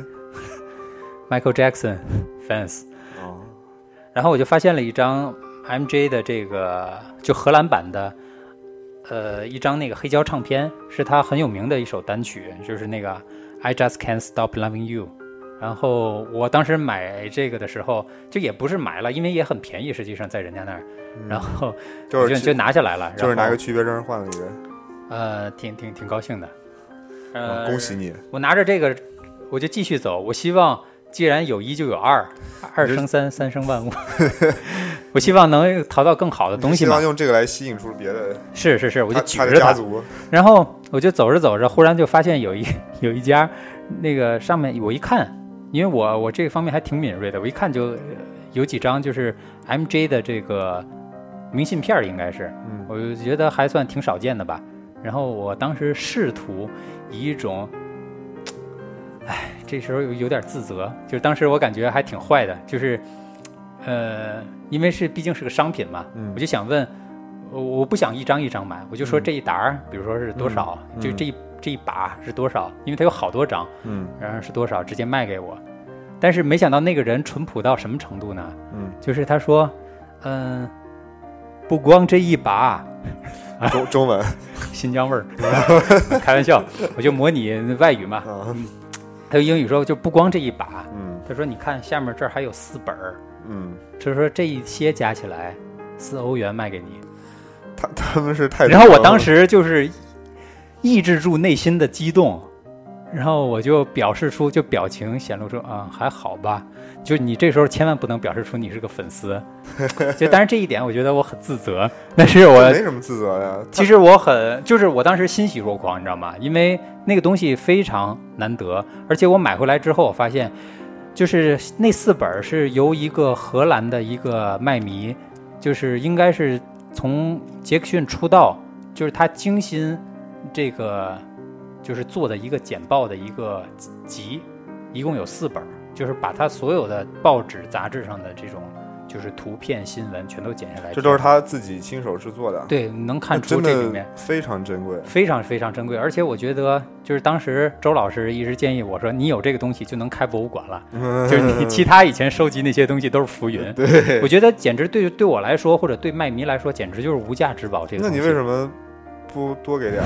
，Michael Jackson fans， 哦， 然后我就发现了一张 M J 的这个就荷兰版的。呃，一张那个黑胶唱片是他很有名的一首单曲，就是那个 I Just Can't Stop Loving You。然后我当时买这个的时候，就也不是买了，因为也很便宜，实际上在人家那儿，然后就就就拿下来了， 就是拿个区别针换了一个， 呃，挺挺挺高兴的， 呃，恭喜你！ 我拿着这个，我就继续走，我希望既然有一就有二，二生三，三生万物。我希望能淘到更好的东西嘛， 希望用这个来吸引出别的， 是是是，我就举着它， 它，然后我就走着走着，忽然就发现有一有一家，那个上面我一看，因为我我这个方面还挺敏锐的，我一看就有几张就是 M J 的这个明信片，应该是， 嗯， 我就觉得还算挺少见的吧。然后我当时试图以一种，哎，这时候有有点自责，就是当时我感觉还挺坏的，就是。呃，因为是毕竟是个商品嘛， 嗯、 我就想问，我我不想一张一张买，我就说这一沓，嗯、比如说是多少， 嗯、 就这一这一把是多少，因为它有好多张， 嗯， 然后是多少直接卖给我，但是没想到那个人淳朴到什么程度呢？ 嗯， 就是他说，嗯、呃，不光这一把， 中中文， 新疆味儿，开玩笑，我就模拟外语嘛， 嗯、 他用英语说就不光这一把， 嗯， 他说你看下面这儿还有四本儿。 嗯， 就是说这一些加起来四欧元卖给你， 他他们是太， 然后我当时就是抑制住内心的激动，然后我就表示出就表情显露出啊还好吧，就你这时候千万不能表示出你是个粉丝，就当然这一点我觉得我很自责，但是我没什么自责呀。 其实我很就是我当时欣喜若狂，你知道吗？因为那个东西非常难得，而且我买回来之后我发现。就是那四本是由一个荷兰的一个麦迷，就是应该是从杰克逊出道，就是他精心这个就是做的一个简报的一个集，一共有四本，就是把他所有的报纸杂志上的这种就是图片新闻全都剪下来， 这都是他自己亲手制作的。 对，能看出这里面非常珍贵， 非常非常珍贵。而且我觉得，就是当时周老师一直建议我说，你有这个东西就能开博物馆了， 嗯、 就是你其他以前收集那些东西都是浮云。 对， 我觉得简直对对我来说，或者对麦迷来说，简直就是无价之宝。这个东西， 那你为什么不多给点？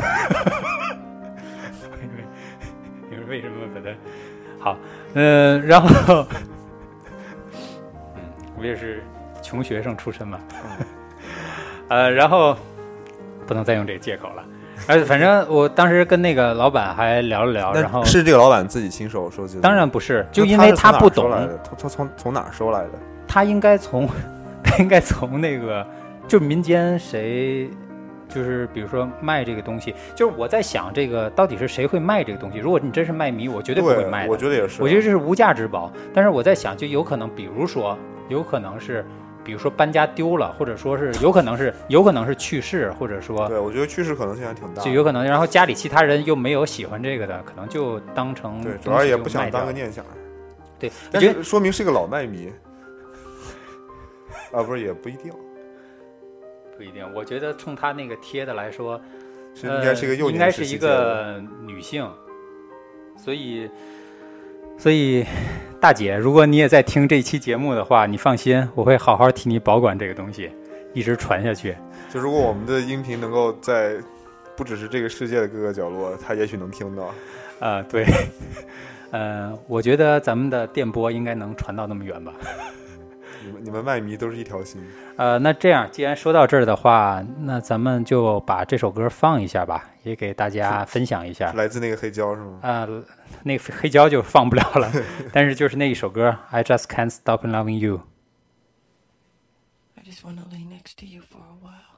你说为什么把它好？嗯、呃，然后。我也是穷学生出身嘛，呃，然后不能再用这个借口了。呃，反正我当时跟那个老板还聊了聊，然后是这个老板自己亲手收集的？ 当然不是，就因为他不懂， 他他从从哪儿收来的？ 他应该从他应该从那个就是民间谁。就是比如说卖这个东西，就是我在想这个到底是谁会卖这个东西？如果你真是卖迷，我绝对不会卖的。 我觉得也是， 我觉得这是无价之宝。但是我在想，就有可能，比如说，有可能是比如说搬家丢了，或者说是有可能是有可能是去世，或者说对，我觉得去世可能性还挺大， 就有可能。然后家里其他人又没有喜欢这个的，可能就当成对，主要也不想当个念想。 对， 但是说明是个老麦迷啊，不是也不一定， 不一定。我觉得冲他那个贴的来说， 是应该是一个幼应该是一个女性，所以所以大姐，如果你也在听这期节目的话，你放心，我会好好替你保管这个东西，一直传下去。 就如果我们的音频能够在不只是这个世界的各个角落，他也许能听到。啊、 呃，对。呃，我觉得咱们的电波应该能传到那么远吧。 你们你们麦迷都是一条心。 呃，那这样，既然说到这儿的话，那咱们就把这首歌放一下吧，也给大家分享一下。 来自那个黑胶是吗？ 啊、呃，那个黑胶就放不了了，但是就是那一首歌 ，I just can't stop loving you。 I just wanna lay next to you for a while.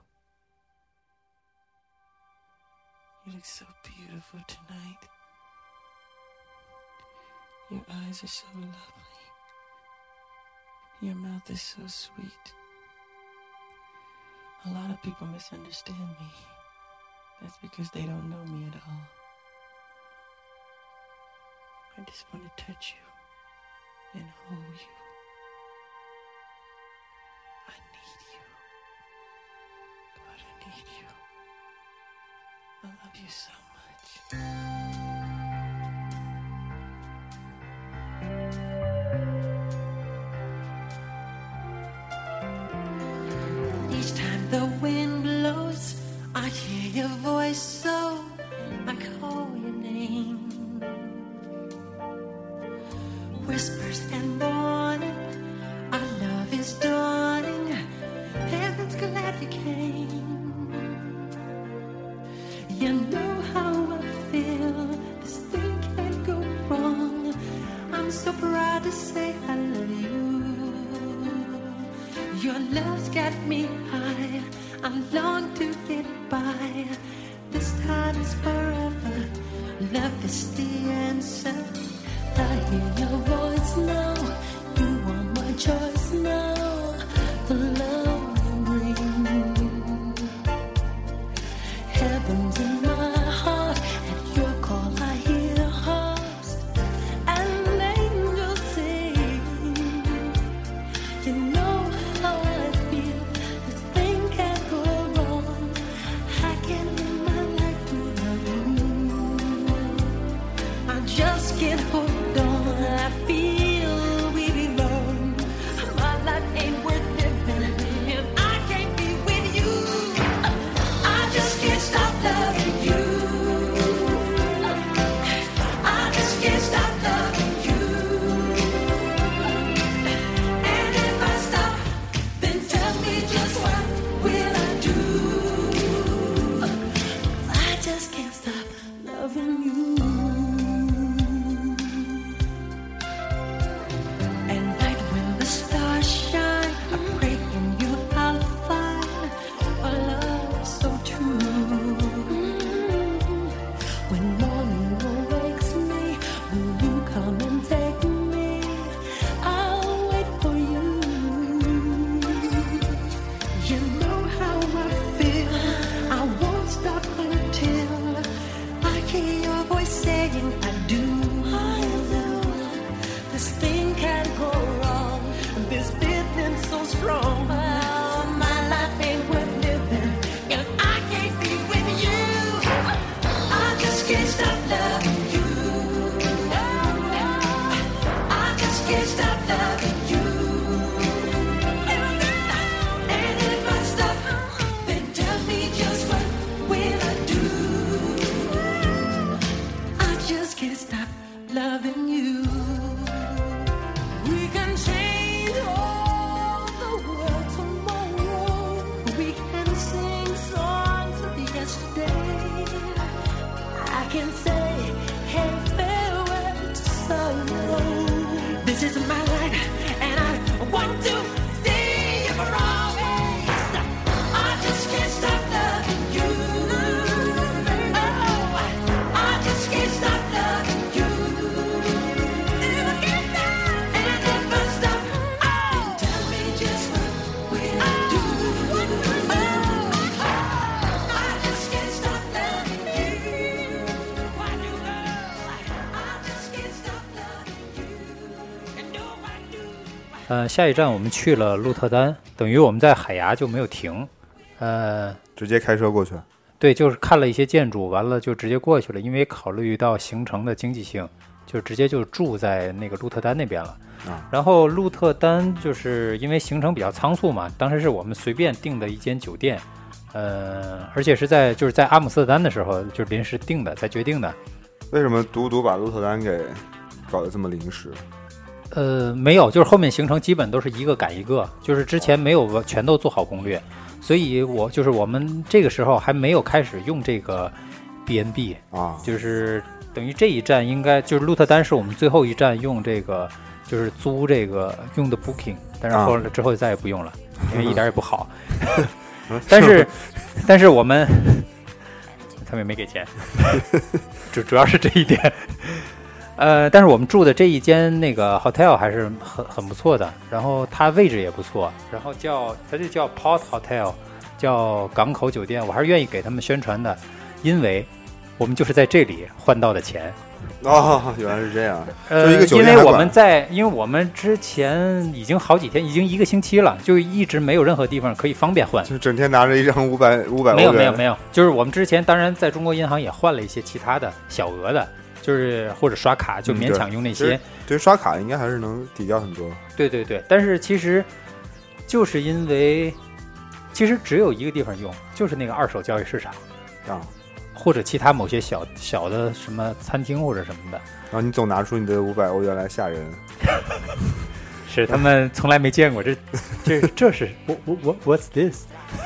You look so beautiful tonight.Your eyes are so lovely. Your mouth is so sweet. A lot of people misunderstand me. That's because they don't know me at all. I just want to touch you and hold you. I need you. God, I need you. I love you so much.Each time the wind blows, I hear your voice, so I call your name. Whispers and warning, our love is dawning. Heaven's glad you came. You know how I feel, this thing can't go wrong. I'm so proud to say I love you.Your love's got me high, I long to get by. This time is forever, love is the answer. I hear your voice now, you are my choice now. The love you bring, heaven's in my heart. At your call I hear hearts and angels sing.You know how I feel, this thing can't go wrong. I can't live my life without you. I just can't hold on, I feel we belong. My life ain't worth living if I can't be with you. I just can't stop loving you. I just can't stop loving This is my life, and I want to stay here for always. I just can't stop loving you. Oh, I just can't stop loving you. 呃，下一站我们去了鹿特丹，等于我们在海牙就没有停，呃， 直接开车过去。 对，就是看了一些建筑，完了就直接过去了，因为考虑到行程的经济性，就直接就住在那个鹿特丹那边了。 啊， 然后鹿特丹就是因为行程比较仓促嘛，当时是我们随便订的一间酒店，呃，而且是在就是在阿姆斯特丹的时候就临时定的，才决定的。 为什么独独把鹿特丹给搞得这么临时？ 呃，没有，就是后面行程基本都是一个赶一个，就是之前没有全都做好攻略，所以我就是我们这个时候还没有开始用这个 B and B 啊， 就是等于这一站应该就是鹿特丹是我们最后一站用这个就是租这个用的 Booking， 但是后来之后再也不用了，因为一点也不好。但是但是我们他们也没给钱，主主要是这一点。呃，但是我们住的这一间那个 hotel 还是很很不错的，然后它位置也不错，然后叫它就叫 Port Hotel， 叫港口酒店，我还是愿意给他们宣传的，因为我们就是在这里换到的钱。 哦，原来是这样。 呃， 一个酒因为我店还管们在，因为我们之前已经好几天，已经一个星期了，就一直没有任何地方可以方便换。 就整天拿着一张五百五百欧元。 没有没有没有，就是我们之前当然在中国银行也换了一些其他的小额的，就是或者刷卡就勉强用那些。 嗯、对，刷卡应该还是能抵掉很多。 对对对，但是其实就是因为其实只有一个地方用，就是那个二手交易市场啊， 或者其他某些小小的什么餐厅或者什么的。 然后你总拿出你的五百欧元来吓人。 是他们从来没见过这这这是我我我 What's this？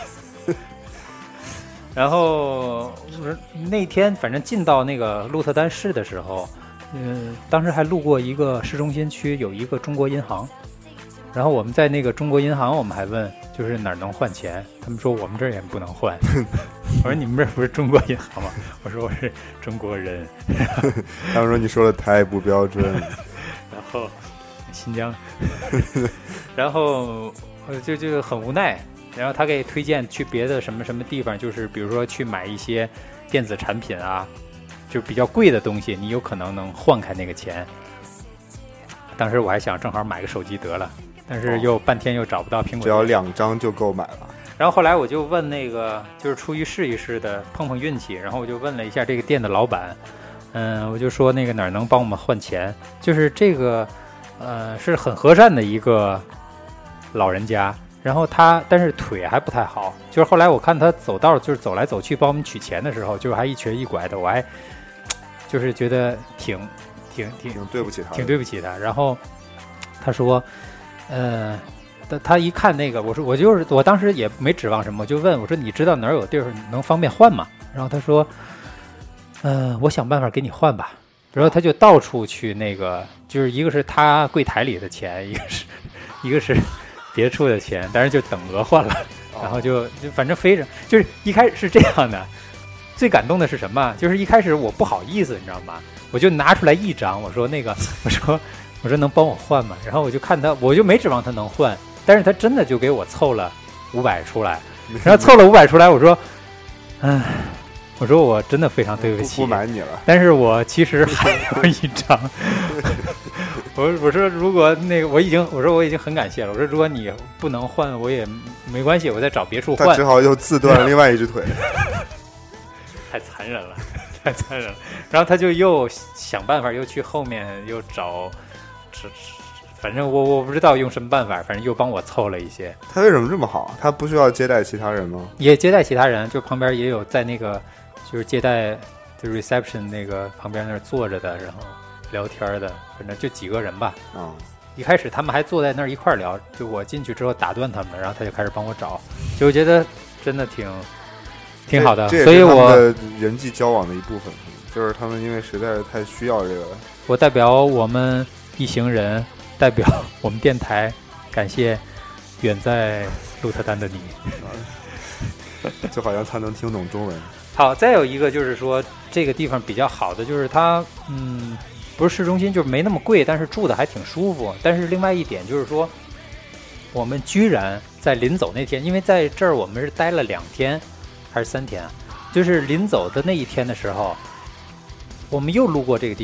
然后那天反正进到那个鹿特丹市的时候，嗯、呃，当时还路过一个市中心区有一个中国银行，然后我们在那个中国银行，我们还问就是哪儿能换钱，他们说我们这儿也不能换。我说你们这不是中国银行吗？我说我是中国人。 他们说你说的太不标准。 然后新疆，然后就就很无奈。然后他给推荐去别的什么什么地方，就是比如说去买一些电子产品啊，就比较贵的东西，你有可能能换开那个钱。当时我还想正好买个手机得了，但是又半天又找不到苹果。 只要两张就够买了。 然后后来我就问那个，就是出于试一试的碰碰运气，然后我就问了一下这个店的老板，嗯，我就说那个哪儿能帮我们换钱？就是这个，呃，是很和善的一个老人家，然后他但是腿还不太好，就是后来我看他走道就是走来走去帮我们取钱的时候，就是还一瘸一拐的，我还就是觉得挺挺挺挺对不起他， 挺对不起他。然后他说，呃。他他一看那个，我说我就是我当时也没指望什么，我就问我说你知道哪儿有地儿能方便换吗？然后他说，呃，我想办法给你换吧。然后他就到处去那个，就是一个是他柜台里的钱，一个是一个是别处的钱，但是就等额换了。然后就就反正飞着，就是一开始是这样的。最感动的是什么？就是一开始我不好意思，你知道吗？我就拿出来一张，我说那个，我说我说能帮我换吗？然后我就看他，我就没指望他能换。但是他真的就给我凑了五百出来，然后凑了五百出来，我说，唉，我说我真的非常对不起， 不买你了。 但是我其实还有一张，我我说如果那个我已经我说我已经很感谢了，我说如果你不能换我也没关系，我再找别处换。 他只好又自断了另外一只腿， 太残忍了，太残忍了。然后他就又想办法，又去后面又找找。反正我我不知道用什么办法，反正又帮我凑了一些。 他为什么这么好？他不需要接待其他人吗？ 也接待其他人，就旁边也有在那个就是接待就 reception 那个旁边那儿坐着的，然后聊天的，反正就几个人吧。 啊、嗯， 一开始他们还坐在那儿一块聊，就我进去之后打断他们，然后他就开始帮我找，就我觉得真的挺挺好的。所以我的人际交往的一部分，就是他们因为实在是太需要这个。 我代表我们一行人。代表我们电台感谢远在鹿特丹的你， 就好像他能听懂中文。 好，再有一个就是说这个地方比较好的就是它嗯不是市中心，就是没那么贵，但是住的还挺舒服。但是另外一点就是说我们居然在临走那天，因为在这儿我们是待了两天还是三天啊，就是临走的那一天的时候我们又路过这个地方，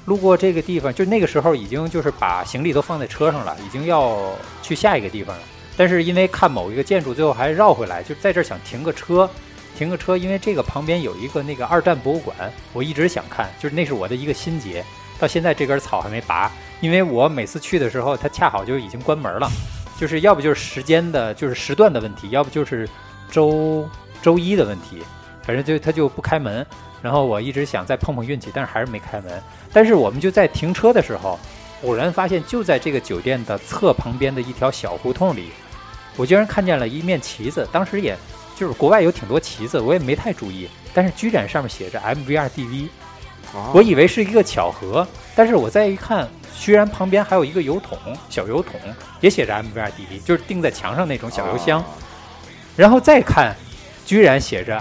路过这个地方，就那个时候已经就是把行李都放在车上了，已经要去下一个地方了。但是因为看某一个建筑，最后还绕回来，就在这儿想停个车，停个车，因为这个旁边有一个那个二战博物馆，我一直想看，就是那是我的一个心结。到现在这根草还没拔，因为我每次去的时候，它恰好就已经关门了，就是要不就是时间的，就是时段的问题，要不就是周周一的问题，反正就它就不开门。然后我一直想再碰碰运气，但是还是没开门。但是我们就在停车的时候，偶然发现就在这个酒店的侧旁边的一条小胡同里，我居然看见了一面旗子。当时也就是国外有挺多旗子，我也没太注意，但是居然上面写着 M V R D V， 我以为是一个巧合，但是我再一看，居然旁边还有一个油桶，小油桶也写着 M V R D V， 就是钉在墙上那种小油箱。然后再看，居然写着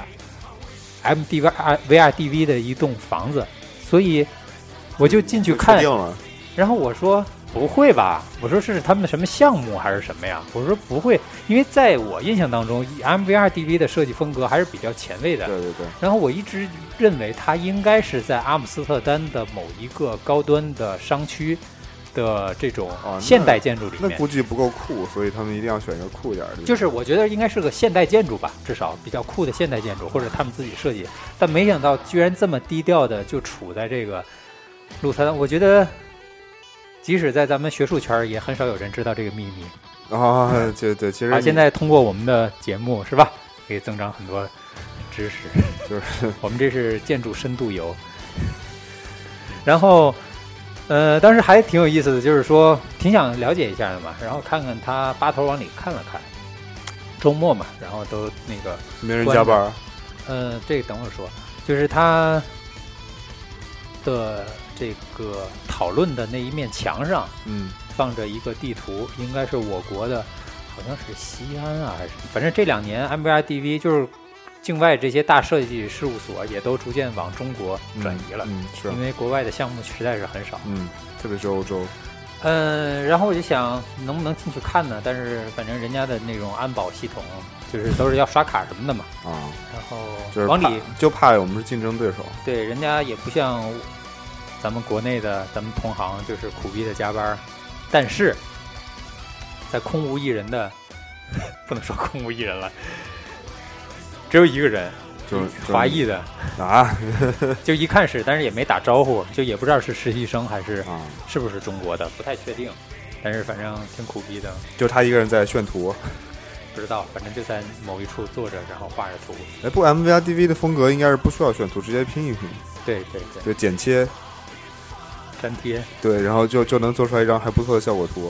M V R D V 的一栋房子，所以我就进去看，然后我说不会吧，我说是他们的什么项目还是什么呀？我说不会，因为在我印象当中 M V R D V 的设计风格还是比较前卫的， 对对对。 然后我一直认为它应该是在阿姆斯特丹的某一个高端的商区的这种现代建筑里面， 哦、那, 那估计不够酷，所以他们一定要选一个酷一点的。 就是我觉得应该是个现代建筑吧，至少比较酷的现代建筑，或者他们自己设计。但没想到居然这么低调的就处在这个鹿特丹，我觉得即使在咱们学术圈也很少有人知道这个秘密啊。对对，其实啊，现在通过我们的节目是吧，可以增长很多知识。 就是我们这是建筑深度游，然后。呃，当时还挺有意思的，就是说挺想了解一下的嘛，然后看看他八头往里看了看，周末嘛，然后都那个没人加班。 呃，这个等会儿说，就是他的这个讨论的那一面墙上， 嗯， 放着一个地图，应该是我国的，好像是西安啊，还是反正这两年 M V R D V 就是。境外这些大设计事务所也都逐渐往中国转移了， 嗯，嗯是因为国外的项目实在是很少， 嗯，特别是欧洲。 嗯，然后我就想能不能进去看呢？但是反正人家的那种安保系统就是都是要刷卡什么的嘛， 啊， 然后就是往里就怕我们是竞争对手， 对，人家也不像咱们国内的咱们同行就是苦逼的加班，但是在空无一人的，不能说空无一人了。只有一个人， 就是华裔的啊， 就一看是，但是也没打招呼，就也不知道是实习生还是啊， 是不是中国的，不太确定。但是反正挺苦逼的， 就他一个人在炫图， 不知道，反正就在某一处坐着，然后画着图。 哎，不 ，M V R D V 的风格应该是不需要炫图，直接拼一拼， 对对对， 就剪切、 粘贴， 对，然后就就能做出来一张还不错的效果图。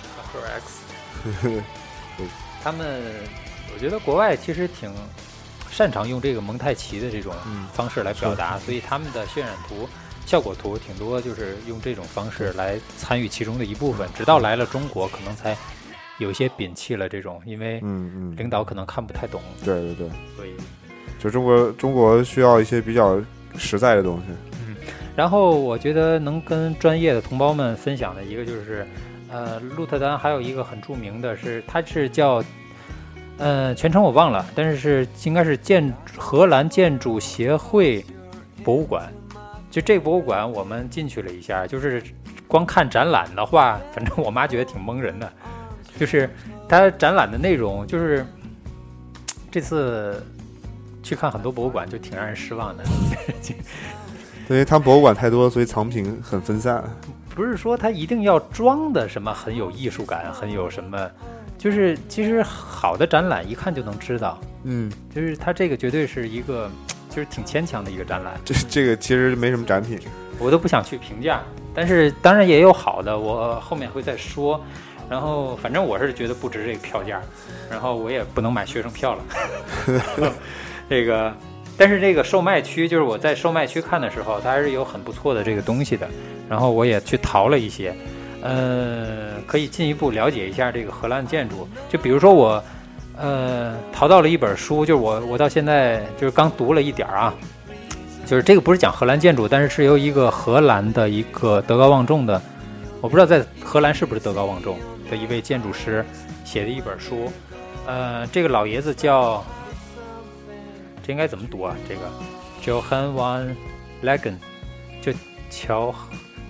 Ctrl X， 他们我觉得国外其实挺。擅长用这个蒙太奇的这种方式来表达，嗯、所以他们的渲染图、效果图挺多，就是用这种方式来参与其中的一部分。直到来了中国，可能才有一些摒弃了这种，因为领导可能看不太懂。 嗯嗯、对对对， 所以就中国中国需要一些比较实在的东西。 嗯，然后我觉得能跟专业的同胞们分享的一个就是，呃，鹿特丹还有一个很著名的是，它是叫。呃，全称我忘了，但是是应该是建荷兰建筑协会博物馆。就这个博物馆，我们进去了一下，就是光看展览的话，反正我妈觉得挺蒙人的。就是它展览的内容，就是这次去看很多博物馆，就挺让人失望的。 因为它博物馆太多，所以藏品很分散。 不是说它一定要装的什么很有艺术感，很有什么。就是其实好的展览一看就能知道， 嗯， 就是它这个绝对是一个就是挺牵强的一个展览。 这这个其实没什么展品， 我都不想去评价。但是当然也有好的，我后面会再说。然后反正我是觉得不值这个票价，然后我也不能买学生票了。这个，但是这个售卖区就是我在售卖区看的时候，它还是有很不错的这个东西的。然后我也去淘了一些。呃，可以进一步了解一下这个荷兰建筑。就比如说我，呃，淘到了一本书，就是我我到现在就是刚读了一点啊，就是这个不是讲荷兰建筑，但是是由一个荷兰的一个德高望重的，我不知道在荷兰是不是德高望重的一位建筑师写的一本书。呃，这个老爷子叫，这应该怎么读啊？这个 Johan van Leggen， 就乔。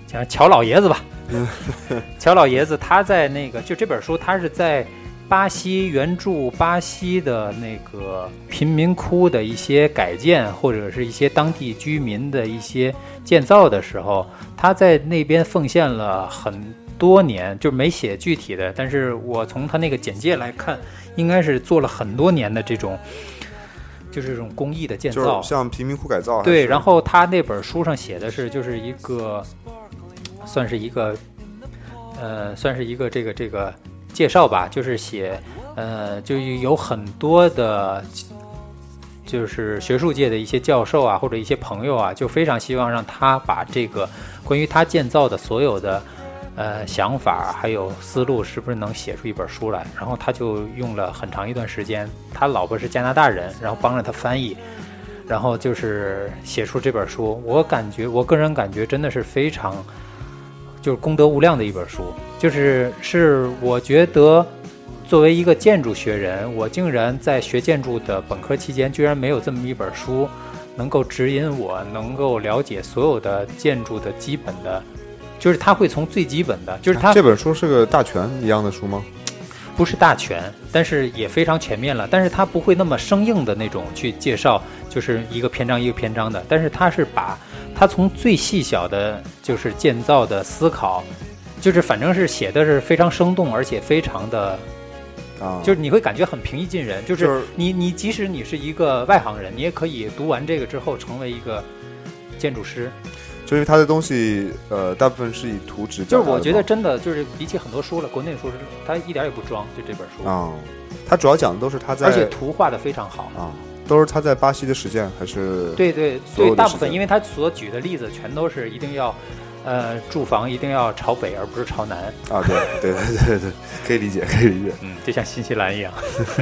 讲乔老爷子吧。乔老爷子他在那个就这本书，他是在巴西原住巴西的那个贫民窟的一些改建，或者是一些当地居民的一些建造的时候，他在那边奉献了很多年，就没写具体的，但是我从他那个简介来看，应该是做了很多年的这种就是这种公益的建造， 就是像贫民窟改造。 对，然后他那本书上写的是就是一个算是一个呃算是一个这个这个介绍吧，就是写呃就有很多的就是学术界的一些教授啊或者一些朋友啊，就非常希望让他把这个关于他建造的所有的呃想法还有思路是不是能写出一本书来，然后他就用了很长一段时间，他老婆是加拿大人，然后帮着他翻译，然后就是写出这本书。我感觉我个人感觉真的是非常就是功德无量的一本书，就是是我觉得作为一个建筑学人，我竟然在学建筑的本科期间居然没有这么一本书能够指引我能够了解所有的建筑的基本的，就是他会从最基本的，就是他这本书是个大全一样的书吗？ 不是大全，但是也非常全面了，但是他不会那么生硬的那种去介绍，就是一个篇章一个篇章的，但是他是把他从最细小的就是建造的思考，就是反正是写的是非常生动，而且非常的啊，就是你会感觉很平易近人，就是你你即使你是一个外行人，你也可以读完这个之后成为一个建筑师。 就因为他的东西，呃，大部分是以图纸。 就是我觉得真的就是比起很多书了，国内的书是他一点也不装，就这本书啊，他主要讲的都是他在， 而且图画的非常好啊，都是他在巴西的实践，还是对对对，大部分因为他所举的例子全都是一定要，呃，住房一定要朝北而不是朝南啊，对对对对对，可以理解可以理解， 嗯，就像新西兰一样，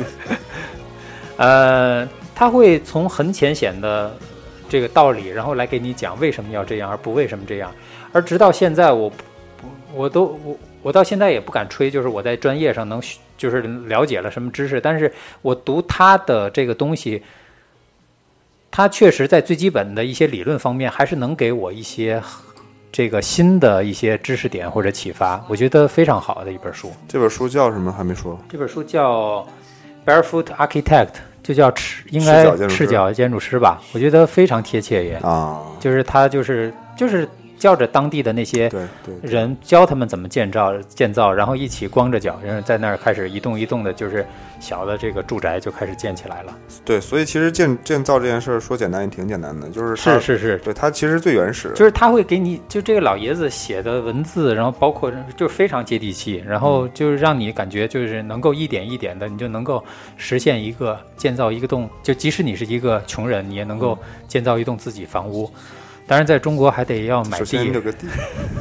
呃，他会从很浅显的这个道理，然后来给你讲为什么要这样，而不为什么这样。而直到现在我，我我都我我到现在也不敢吹，就是我在专业上能就是了解了什么知识，但是我读他的这个东西，他确实在最基本的一些理论方面，还是能给我一些这个新的一些知识点或者启发，我觉得非常好的一本书。 这本书叫什么？还没说。 这本书叫 Barefoot Architect。就叫赤，应该赤脚建筑师吧，我觉得非常贴切也啊， 就是他就是就是叫着当地的那些人教他们怎么建造建造，然后一起光着脚，然后在那儿开始一栋一栋的，就是小的这个住宅就开始建起来了。 对，所以其实建建造这件事说简单也挺简单的，就是是是是， 对，它其实最原始， 就是他会给你就这个老爷子写的文字，然后包括就非常接地气，然后就是让你感觉就是能够一点一点的，你就能够实现一个建造一个栋，就即使你是一个穷人，你也能够建造一栋自己房屋。当然，在中国还得要买地。首先有个地。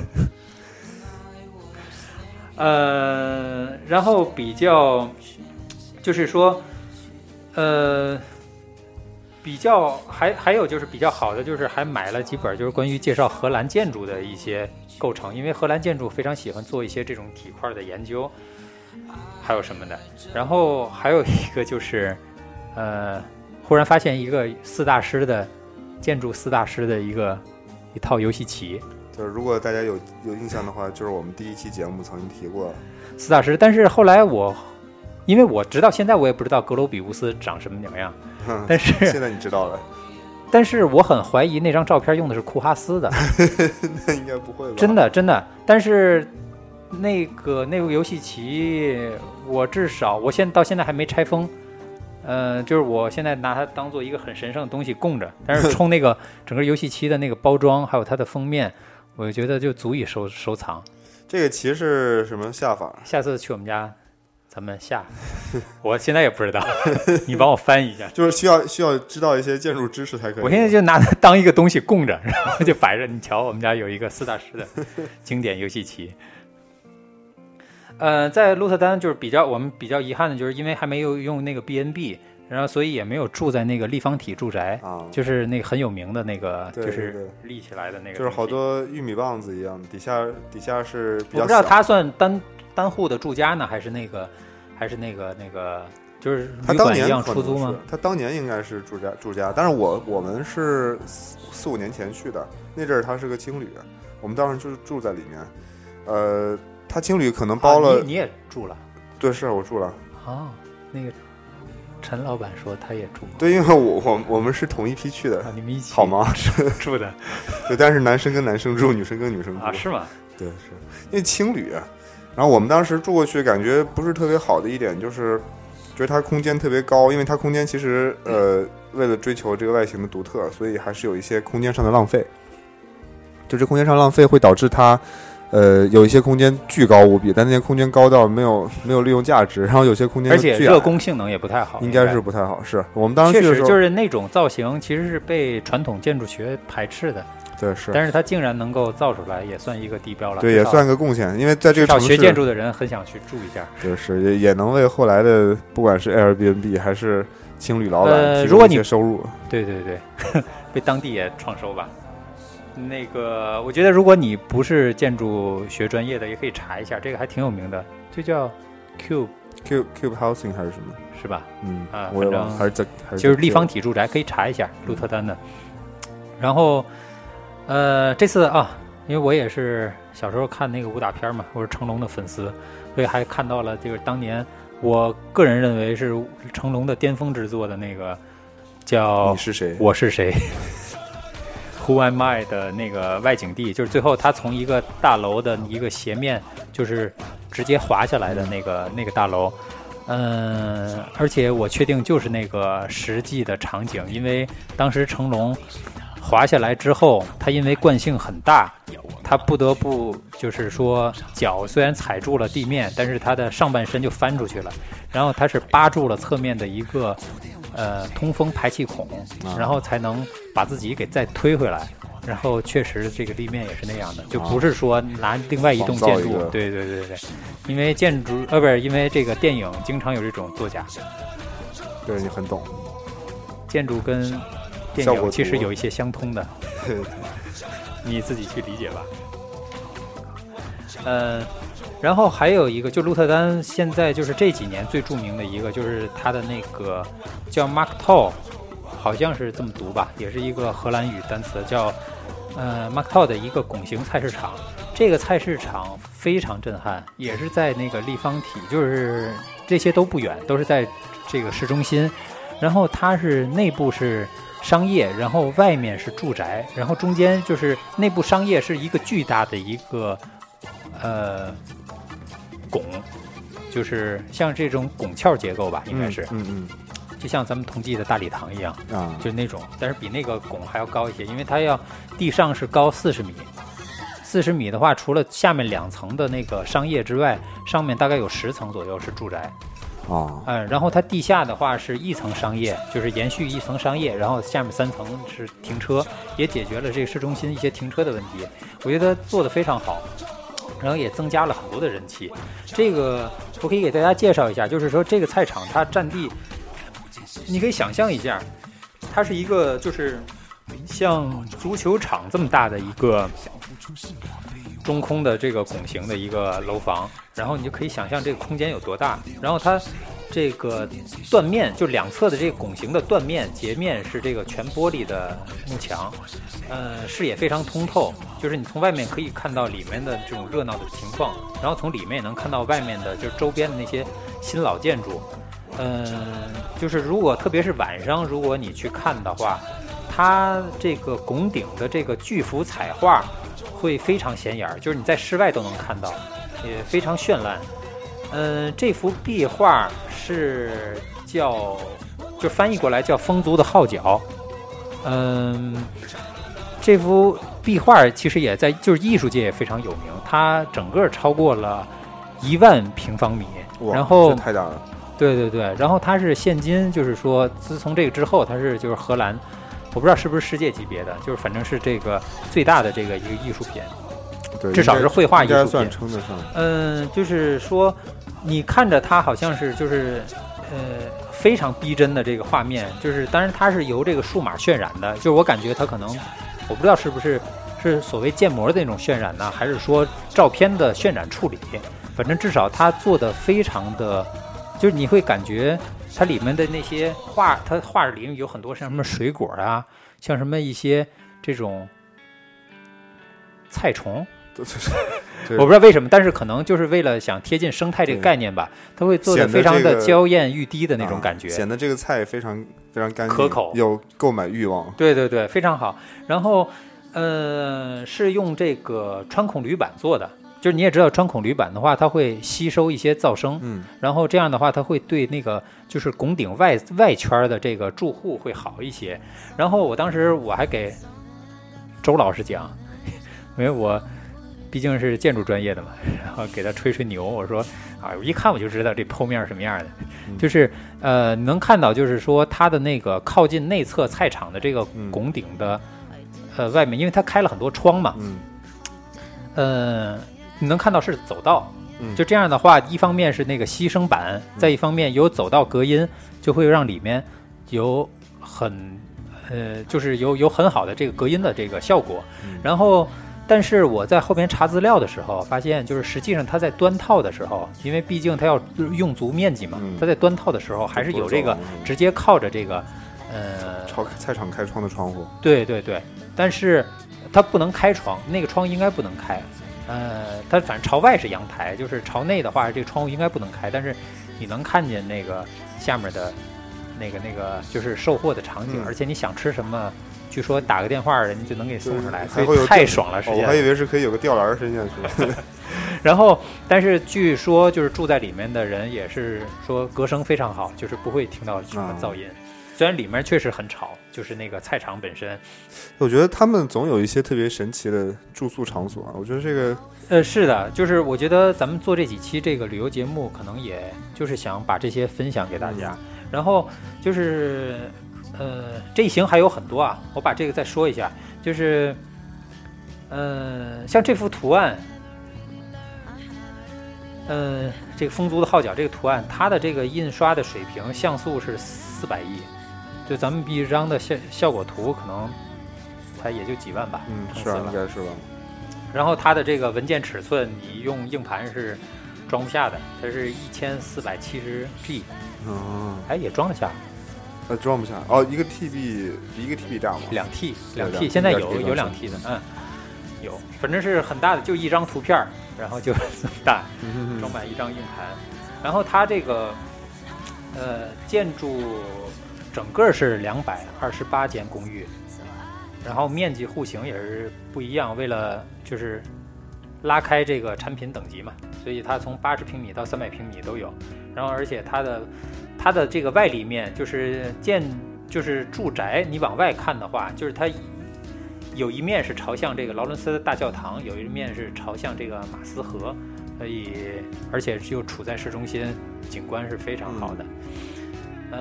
呃，然后比较，就是说，呃，比较还还有就是比较好的，就是还买了几本就是关于介绍荷兰建筑的一些构成，因为荷兰建筑非常喜欢做一些这种体块的研究，还有什么的。然后还有一个就是，呃，忽然发现一个四大师的。建筑四大师的一个一套游戏棋， 就是如果大家有有印象的话，就是我们第一期节目曾经提过四大师。但是后来我，因为我直到现在我也不知道格罗比乌斯长什么鸟样，但是现在你知道了。 但是我很怀疑那张照片用的是库哈斯的， 那应该不会吧？ 真的真的。但是那个那个游戏棋，我至少我现到现在还没拆封。呃，就是我现在拿它当做一个很神圣的东西供着，但是冲那个整个游戏棋的那个包装，还有它的封面，我觉得就足以收收藏。 这个棋是什么下法？ 下次去我们家，咱们下。我现在也不知道，你帮我翻一下。 就是需要需要知道一些建筑知识才可以。 我现在就拿它当一个东西供着，然后就摆着。你瞧，我们家有一个四大师的经典游戏棋。呃，在鹿特丹就是比较我们比较遗憾的就是因为还没有用那个 B and B， 然后所以也没有住在那个立方体住宅啊，就是那个很有名的那个，就是立起来的那个， 就是好多玉米棒子一样，底下底下是比较小。 我不知道它算单单户的住家呢，还是那个还是那个那个就是旅馆一样出租吗？ 他当年应该是住家住家，但是我我们是四四五年前去的，那阵儿他是个青旅。 我们当时就是住在里面。呃，他青旅可能包了， 啊、你, 你也住了？ 对，是我住了。 哦，那个陈老板说他也住。 对，因为我我我们是同一批去的， 啊、你们一起好吗？ 住的。 对，但是男生跟男生住，女生跟女生住。 啊，是吗？ 对，是因为青旅。然后我们当时住过去，感觉不是特别好的一点就是，觉得它空间特别高，因为它空间其实呃，为了追求这个外形的独特，所以还是有一些空间上的浪费。就这空间上浪费会导致它，呃，有一些空间巨高无比，但那些空间高到没有没有利用价值，然后有些空间而且热工性能也不太好， 应该是不太好。是我们当时去的时候， 确实就是那种造型其实是被传统建筑学排斥的。 对，是， 但是它竟然能够造出来，也算一个地标了。 对，也算个贡献，因为在这个城市， 学建筑的人很想去住一下。 对，是也也能为后来的不管是 Airbnb 还是青旅老板提供一些收入。 呃、对对对，为当地也创收吧。那个，我觉得如果你不是建筑学专业的，也可以查一下，这个还挺有名的，就叫 Cube Cube Cube Housing 还是什么？ 是吧？ 嗯啊， 我也忘了，还是在还是就是立方体住宅，可以查一下鹿特丹的。然后。呃，这次啊，因为我也是小时候看那个武打片嘛，我是成龙的粉丝，所以还看到了这个当年我个人认为是成龙的巅峰之作的那个叫你是谁？ 我是谁？Who am I 的那个外景地，就是最后他从一个大楼的一个斜面，就是直接滑下来的那个那个大楼。嗯，而且我确定就是那个实际的场景，因为当时成龙滑下来之后，他因为惯性很大，他不得不就是说脚虽然踩住了地面，但是他的上半身就翻出去了，然后他是扒住了侧面的一个呃通风排气孔，然后才能把自己给再推回来。然后确实这个地面也是那样的，就不是说拿另外一栋建筑，对对对对，因为建筑呃不是因为这个电影经常有这种作假。 对，你很懂， 建筑跟电影其实有一些相通的，你自己去理解吧。呃，然后还有一个，就鹿特丹现在就是这几年最著名的一个，就是它的那个叫 Marktau， 好像是这么读吧，也是一个荷兰语单词，叫呃 Marktau 的一个拱形菜市场。这个菜市场非常震撼，也是在那个立方体，就是这些都不远，都是在这个市中心。然后它是内部是商业，然后外面是住宅，然后中间就是内部商业是一个巨大的一个呃拱，就是像这种拱鞘结构吧，应该是， 嗯 嗯, 嗯， 就像咱们同济的大礼堂一样啊， 就是那种，但是比那个拱还要高一些，因为它要地上是高四十米，四十米的话，除了下面两层的那个商业之外，上面大概有十层左右是住宅。 哦， 嗯，然后它地下的话是一层商业，就是延续一层商业，然后下面三层是停车，也解决了这个市中心一些停车的问题。我觉得做得非常好，然后也增加了很多的人气。这个我可以给大家介绍一下，就是说这个菜场它占地，你可以想象一下，它是一个就是像足球场这么大的一个中空的这个拱形的一个楼房，然后你就可以想象这个空间有多大。然后它这个断面，就两侧的这个拱形的断面截面是这个全玻璃的幕墙，呃，视野非常通透，就是你从外面可以看到里面的这种热闹的情况，然后从里面也能看到外面的就是周边的那些新老建筑。嗯、呃，就是如果特别是晚上，如果你去看的话，它这个拱顶的这个巨幅彩画会非常显眼，就是你在室外都能看到，也非常绚烂。嗯、呃，这幅壁画是叫，就翻译过来叫风族的号角。嗯、呃，这幅壁画其实也在就是艺术界也非常有名，它整个超过了一万平方米，然后这太大了。 对对对，然后它是现今就是说，自从这个之后，它是就是荷兰。我不知道是不是世界级别的，就是反正是这个最大的这个一个艺术品， 对， 至少是绘画艺术品， 应该算称得上。 嗯，就是说，你看着它好像是就是呃非常逼真的这个画面，就是当然它是由这个数码渲染的，就是我感觉它可能我不知道是不是是所谓建模的那种渲染呢，还是说照片的渲染处理，反正至少它做的非常的，就是你会感觉。它里面的那些画，它画里面有很多像什么水果啊，像什么一些这种菜虫。 我我不知道为什么，但是可能就是为了想贴近生态这个概念吧，它会做的非常的娇艳欲滴的那种感觉， 啊、显得这个菜非常非常干净可口， 有购买欲望。 对对对，非常好。然后，呃，是用这个穿孔铝板做的，就是你也知道，穿孔铝板的话，它会吸收一些噪声， 嗯，然后这样的话，它会对那个就是拱顶外外圈的这个住户会好一些。然后我当时我还给周老师讲，因为我。毕竟是建筑专业的嘛，然后给他吹吹牛，我说啊，我一看我就知道这剖面什么样的，嗯、就是呃能看到，就是说它的那个靠近内侧菜场的这个拱顶的、嗯、呃外面，因为它开了很多窗嘛， 嗯， 呃你能看到是走道， 嗯， 就这样的话，一方面是那个吸声板，嗯、再一方面有走道隔音，就会让里面有很呃就是有有很好的这个隔音的这个效果， 嗯、 然后。但是我在后边查资料的时候发现，就是实际上它在端套的时候，因为毕竟它要用足面积嘛， 嗯、 它在端套的时候还是有这个直接靠着这个呃朝菜场开窗的窗户。 对对对，但是它不能开窗，那个窗应该不能开。呃，它反正朝外是阳台，就是朝内的话，这个窗户应该不能开，但是你能看见那个下面的那个那个就是售货的场景， 嗯、 而且你想吃什么。据说打个电话，人家就能给送上来， 所以太爽了！时间、 哦，我还以为是可以有个吊篮伸下去。 然后，但是据说就是住在里面的人也是说歌声非常好，就是不会听到什么噪音。啊、虽然里面确实很吵，就是那个菜场本身。 我觉得他们总有一些特别神奇的住宿场所啊。我觉得这个， 呃，是的，就是我觉得咱们做这几期这个旅游节目，可能也就是想把这些分享给大家。嗯、然后就是。呃，这一行还有很多啊，我把这个再说一下，就是，呃，像这幅图案，呃，这个风族的号角这个图案，它的这个印刷的水平像素是四百亿，就咱们一张的效效果图可能才也就几万吧， 嗯，是啊，应该是吧。 然后它的这个文件尺寸，你用硬盘是装不下的，它是一千四百七十 G， 哦， 哎，也装得下。 呃，装不下哦，一个 T B 比一个 T B 大吗？ 两 T， 两 T， 现在有有两 T 的，嗯，有，反正是很大的，就一张图片，然后就这么大，装满一张硬盘。然后它这个呃建筑整个是两百二十八间公寓，然后面积户型也是不一样，为了就是拉开这个产品等级嘛，所以它从八十平米到三百平米都有。然后而且它的它的这个外立面就是建就是住宅，你往外看的话，就是它有一面是朝向这个劳伦斯的大教堂，有一面是朝向这个马斯河，所以而且又处在市中心，景观是非常好的。嗯，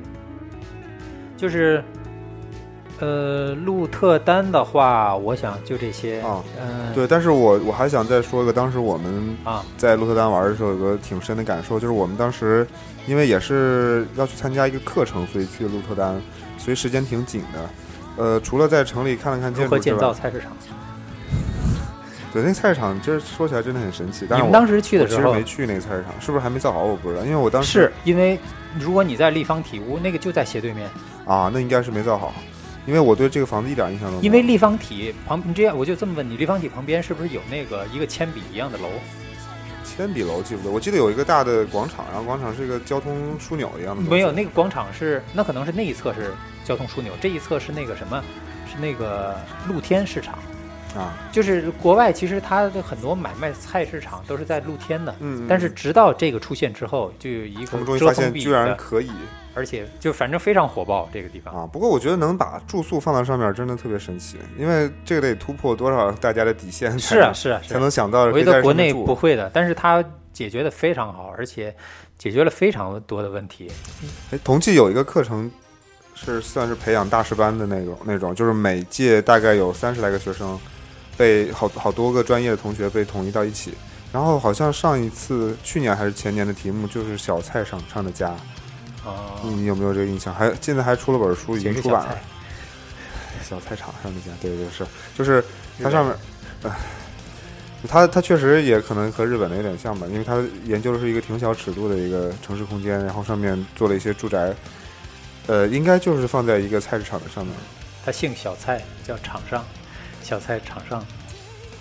就是呃，鹿特丹的话，我想就这些啊。 嗯， 对，但是我我还想再说一个，当时我们啊在鹿特丹玩的时候有个挺深的感受，就是我们当时因为也是要去参加一个课程，所以去鹿特丹，所以时间挺紧的。呃，除了在城里看了看建筑之外， 如何建造菜市场？ 对，那个菜市场就是说起来真的很神奇。但是你们当时去的时候， 我其实没去那个菜市场，是不是还没造好？我不知道，因为我当时是因为如果你在立方体屋，那个就在斜对面啊，那应该是没造好。因为我对这个房子一点印象都没有。 因为立方体旁，你这样我就这么问你，立方体旁边是不是有那个一个铅笔一样的楼？ 铅笔楼记不得，我记得有一个大的广场，然后广场是一个交通枢纽一样的。 没有，那个广场是那可能是那一侧是交通枢纽，这一侧是那个什么？是那个露天市场啊。 就是国外其实它的很多买卖菜市场都是在露天的， 嗯， 但是直到这个出现之后，就有一个他们终于发现居然可以。 而且就反正非常火爆这个地方啊，不过我觉得能把住宿放到上面真的特别神奇，因为这个得突破多少大家的底线才是啊是啊， 才能想到。 我觉得国内不会的，但是它解决的非常好，而且解决了非常多的问题。 哎，同济有一个课程是算是培养大师班的那种那种，就是每届大概有三十来个学生，被好好多个专业的同学被统一到一起，然后好像上一次去年还是前年的题目就是小菜场上的家。 哦， 你有没有这个印象？还现在还出了本书，已经出版了。小菜场上的家，对对是，就是它上面，呃，它它确实也可能和日本的有点像吧，因为它研究的是一个挺小尺度的一个城市空间，然后上面做了一些住宅，呃，应该就是放在一个菜市场的上面。 它姓小菜，叫场上，小菜场上。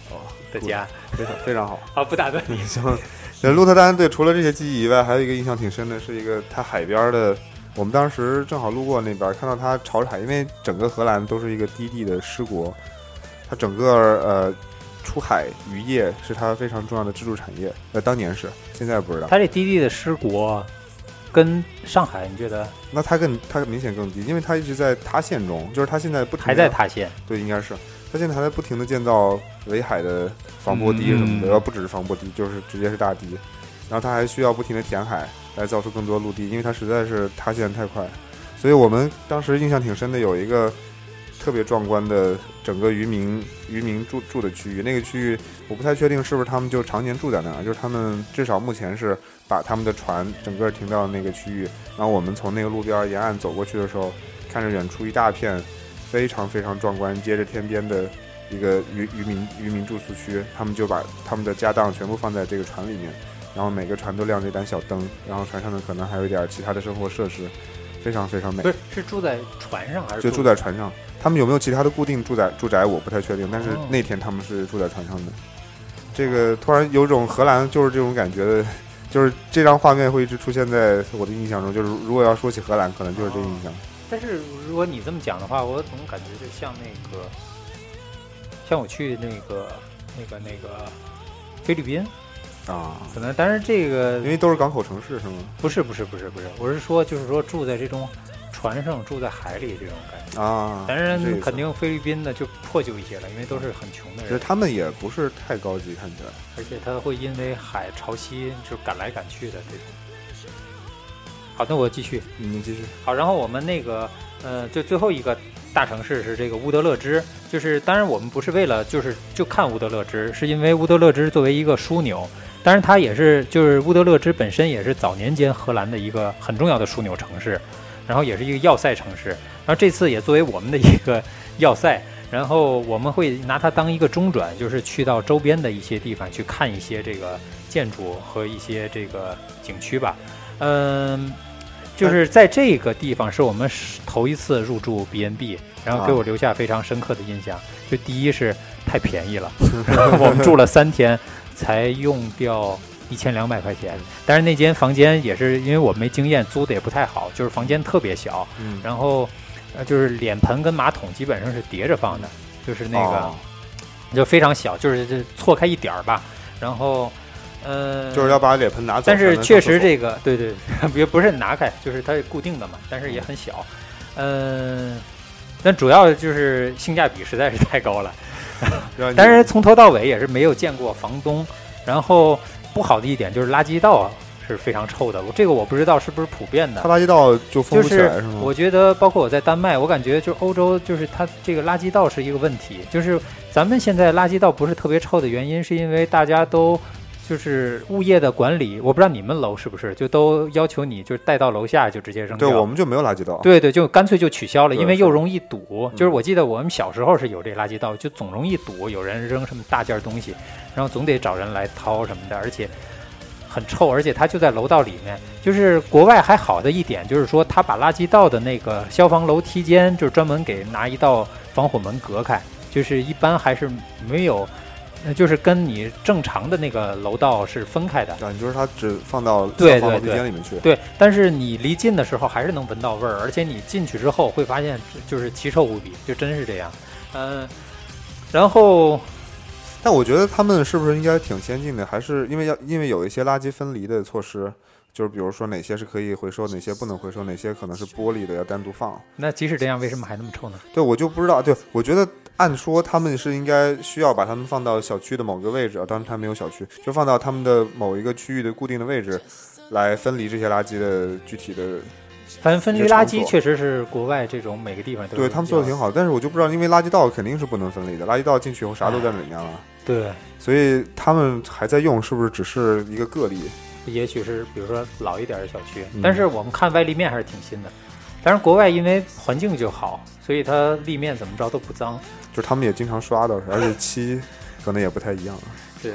的家， 非常非常好。 啊，不打断你。 行，呃，鹿特丹对，除了这些记忆以外，还有一个印象挺深的，是一个它海边的。我们当时正好路过那边，看到它朝着海，因为整个荷兰都是一个低地的湿国，它整个呃出海渔业是它非常重要的支柱产业。呃，当年是，现在不知道。 它这低地的湿国跟上海，你觉得？ 那它更它明显更低，因为它一直在塌陷中，就是它现在不停地还在塌陷。 对，应该是它现在还在不停的建造围海的防波堤什么的，要、嗯、不只是防波堤，就是直接是大堤。然后它还需要不停的填海来造出更多陆地，因为它实在是塌陷太快。所以我们当时印象挺深的，有一个特别壮观的整个渔民渔民住住的区域，那个区域我不太确定是不是他们就常年住在那儿，就是他们至少目前是把他们的船整个停到那个区域。然后我们从那个路边沿岸走过去的时候，看着远处一大片非常非常壮观接着天边的一个渔渔民渔民住宿区，他们就把他们的家当全部放在这个船里面，然后每个船都亮着一盏小灯，然后船上呢可能还有一点其他的生活设施，非常非常美。 不是，是住在船上还是就住在船上？他们有没有其他的固定住宅住宅我不太确定，但是那天他们是住在船上的。这个突然有种荷兰就是这种感觉的，就是这张画面会一直出现在我的印象中，就是如果要说起荷兰，可能就是这印象。 但是如果你这么讲的话，我总感觉就像那个，像我去那个那个那个菲律宾。 啊， 可能，但是这个因为都是港口城市是吗？ 不是，不是，不是，不是，我是说，就是说住在这种船上，住在海里这种感觉啊。 当然，肯定菲律宾呢就破旧一些了，因为都是很穷的人。 其实他们也不是太高级，看起来。 而且他会因为海潮汐就赶来赶去的这种。好，那我继续， 你继续。 好，然后我们那个呃，就最后一个大城市是这个乌德勒支，就是当然我们不是为了就是就看乌德勒支，是因为乌德勒支作为一个枢纽。当然，它也是，就是乌德勒支本身也是早年间荷兰的一个很重要的枢纽城市，然后也是一个要塞城市。然后这次也作为我们的一个要塞，然后我们会拿它当一个中转，就是去到周边的一些地方去看一些这个建筑和一些这个景区吧。嗯，就是在这个地方是我们头一次入住 B and B， 然后给我留下非常深刻的印象。就第一是太便宜了，我们住了三天。才用掉一千两百块钱，但是那间房间也是因为我没经验，租的也不太好，就是房间特别小，嗯，然后呃就是脸盆跟马桶基本上是叠着放的，就是那个、哦、就非常小，就是就错开一点儿吧，然后呃就是要把脸盆拿走， 但是确实这个对对，也不是拿开，就是它是固定的嘛，但是也很小，嗯、呃，但主要就是性价比实在是太高了。但是从头到尾也是没有见过房东，然后不好的一点就是垃圾道是非常臭的，这个我不知道是不是普遍的。 它垃圾道就封不起来是吗？ 我觉得包括我在丹麦，我感觉就是欧洲就是它这个垃圾道是一个问题，就是咱们现在垃圾道不是特别臭的原因，是因为大家都就是物业的管理，我不知道你们楼是不是就都要求你就是带到楼下就直接扔掉。 对，我们就没有垃圾道。 对对，就干脆就取消了，因为又容易堵。就是我记得我们小时候是有这垃圾道，就总容易堵，有人扔什么大件东西，然后总得找人来掏什么的，而且很臭，而且它就在楼道里面。就是国外还好的一点，就是说他把垃圾道的那个消防楼梯间，就是专门给拿一道防火门隔开，就是一般还是没有。就是跟你正常的那个楼道是分开的， 啊，你就是它只放到消防楼梯间里面去。 对， 对， 对，但是你离近的时候还是能闻到味儿，而且你进去之后会发现就是奇臭无比，就真是这样。嗯、呃，然后， 但我觉得他们是不是应该挺先进的？还是因为要因为有一些垃圾分离的措施，就是比如说哪些是可以回收，哪些不能回收，哪些可能是玻璃的要单独放。 那即使这样，为什么还那么臭呢？ 对，我就不知道。对，我觉得。按说他们是应该需要把他们放到小区的某个位置，当然他没有小区，就放到他们的某一个区域的固定的位置，来分离这些垃圾的具体的。 反正分离垃圾确实是国外这种每个地方都对他们做的挺好，但是我就不知道，因为垃圾道肯定是不能分离的，垃圾道进去以后啥都在里面了。 对， 所以他们还在用，是不是只是一个个例？ 也许是比如说老一点的小区，嗯、但是我们看外立面还是挺新的。当然，国外因为环境就好，所以它立面怎么着都不脏。 就是他们也经常刷的，而且漆可能也不太一样。 对，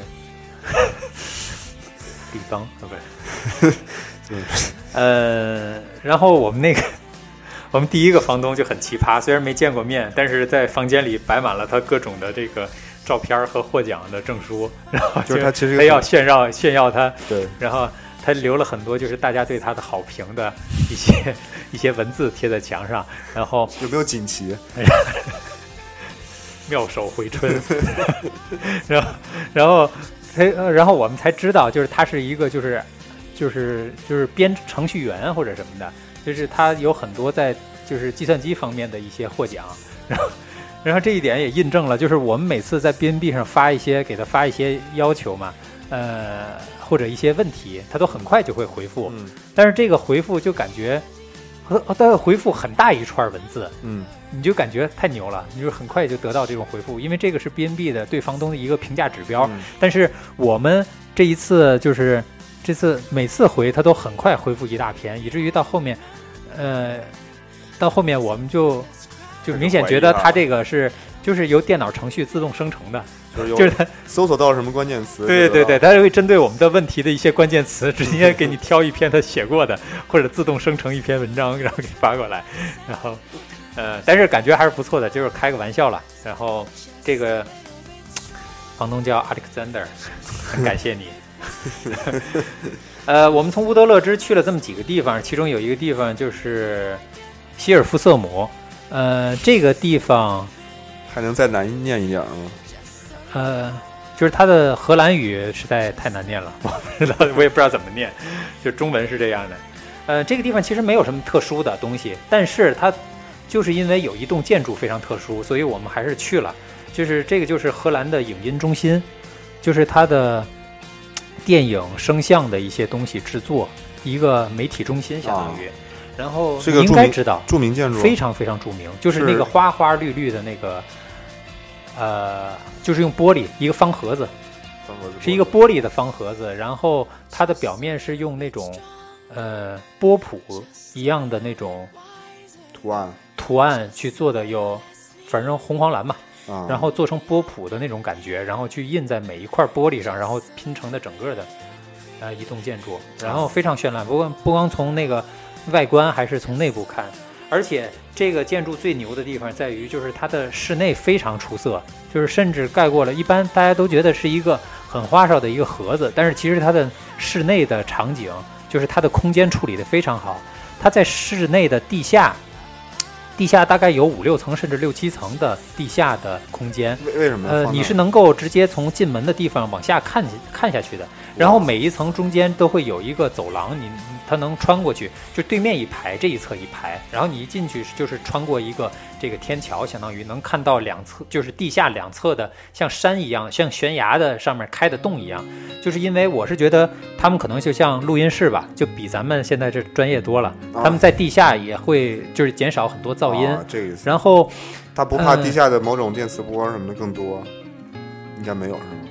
立方啊不是，对，呃，然后我们那个我们第一个房东就很奇葩，虽然没见过面，但是在房间里摆满了他各种的这个照片和获奖的证书，然后就是他其实他要炫耀炫耀他， 对， 然后他留了很多就是大家对他的好评的一些一些文字贴在墙上，然后有没有锦旗？ 妙手回春，然后然后才然后我们才知道，就是他是一个就是就是就是编程序员或者什么的，就是他有很多在就是计算机方面的一些获奖，然后然后这一点也印证了，就是我们每次在 B N B 上发一些给他发一些要求嘛，呃或者一些问题，他都很快就会回复， 嗯， 但是这个回复就感觉和他的回复很大一串文字， 嗯， 你就感觉太牛了，你就很快就得到这种回复，因为这个是 B N B 的对房东的一个评价指标。 嗯、 但是我们这一次就是这次每次回他都很快回复一大篇，以至于到后面，呃，到后面我们就就明显觉得他这个是就是由电脑程序自动生成的。 就是他搜索到什么关键词， 对对对，他会针对我们的问题的一些关键词，直接给你挑一篇他写过的，或者自动生成一篇文章，然后给发过来。然后，呃，但是感觉还是不错的，就是开个玩笑了。然后这个房东叫 Alexander， 很感谢你。呃，我们从乌德勒支去了这么几个地方，其中有一个地方就是希尔夫瑟姆。呃，这个地方还能再难念一点吗？ 呃，就是它的荷兰语实在太难念了，我不知道，我也不知道怎么念，就中文是这样的。呃，这个地方其实没有什么特殊的东西，但是它就是因为有一栋建筑非常特殊，所以我们还是去了。就是这个就是荷兰的影音中心，就是它的电影声像的一些东西制作，一个媒体中心相当于。啊、然后你应该知道， 著名建筑非常非常著名，就是那个花花绿绿的那个。呃，就是用玻璃一个方盒子， 方盒子是一个玻璃的方盒子，然后它的表面是用那种呃波普一样的那种图案图案去做的，有反正红黄蓝嘛， 啊、 然后做成波普的那种感觉，然后去印在每一块玻璃上，然后拼成的整个的呃一栋建筑，然后非常绚烂。不过不光从那个外观，还是从内部看。而且这个建筑最牛的地方在于，就是它的室内非常出色，就是甚至盖过了一般大家都觉得是一个很花哨的一个盒子，但是其实它的室内的场景，就是它的空间处理得非常好。它在室内的地下，地下大概有五六层甚至六七层的地下的空间。 为什么？ 呃，你是能够直接从进门的地方往下看看下去的。然后每一层中间都会有一个走廊，你它能穿过去，就对面一排，这一侧一排，然后你一进去就是穿过一个这个天桥，相当于能看到两侧，就是地下两侧的像山一样，像悬崖的上面开的洞一样。就是因为我是觉得他们可能就像录音室吧，就比咱们现在这专业多了，他们在地下也会就是减少很多噪音， 啊、这个意思。 然后他不怕地下的某种电磁波什么的更多，呃、应该没有是吗？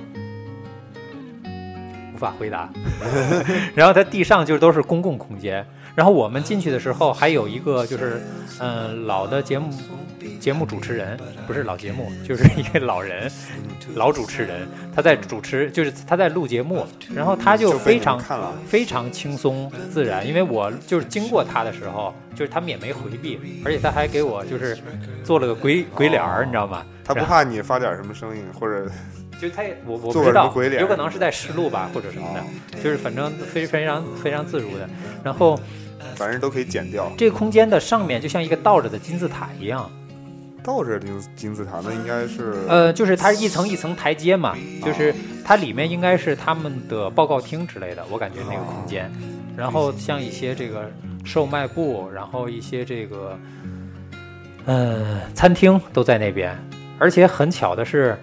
无法回答。然后它地上就都是公共空间，然后我们进去的时候还有一个就是嗯、呃、老的节目节目主持人，不是老节目，就是一个老人老主持人，他在主持，就是他在录节目，然后他就非常非常轻松自然，因为我就是经过他的时候，就是他们也没回避，而且他还给我就是做了个鬼鬼脸儿，你知道吗？ 他不怕你发点什么声音或者。 就他也我我不知道，有可能是在试录吧，或者什么的，就是反正非非常非常自如的。然后， 反正都可以剪掉。 这个空间的上面就像一个倒着的金字塔一样。 倒着金金字塔，那应该是呃，就是它是一层一层台阶嘛，就是它里面应该是他们的报告厅之类的，我感觉那个空间。然后像一些这个售卖部，然后一些这个呃餐厅都在那边，而且很巧的是。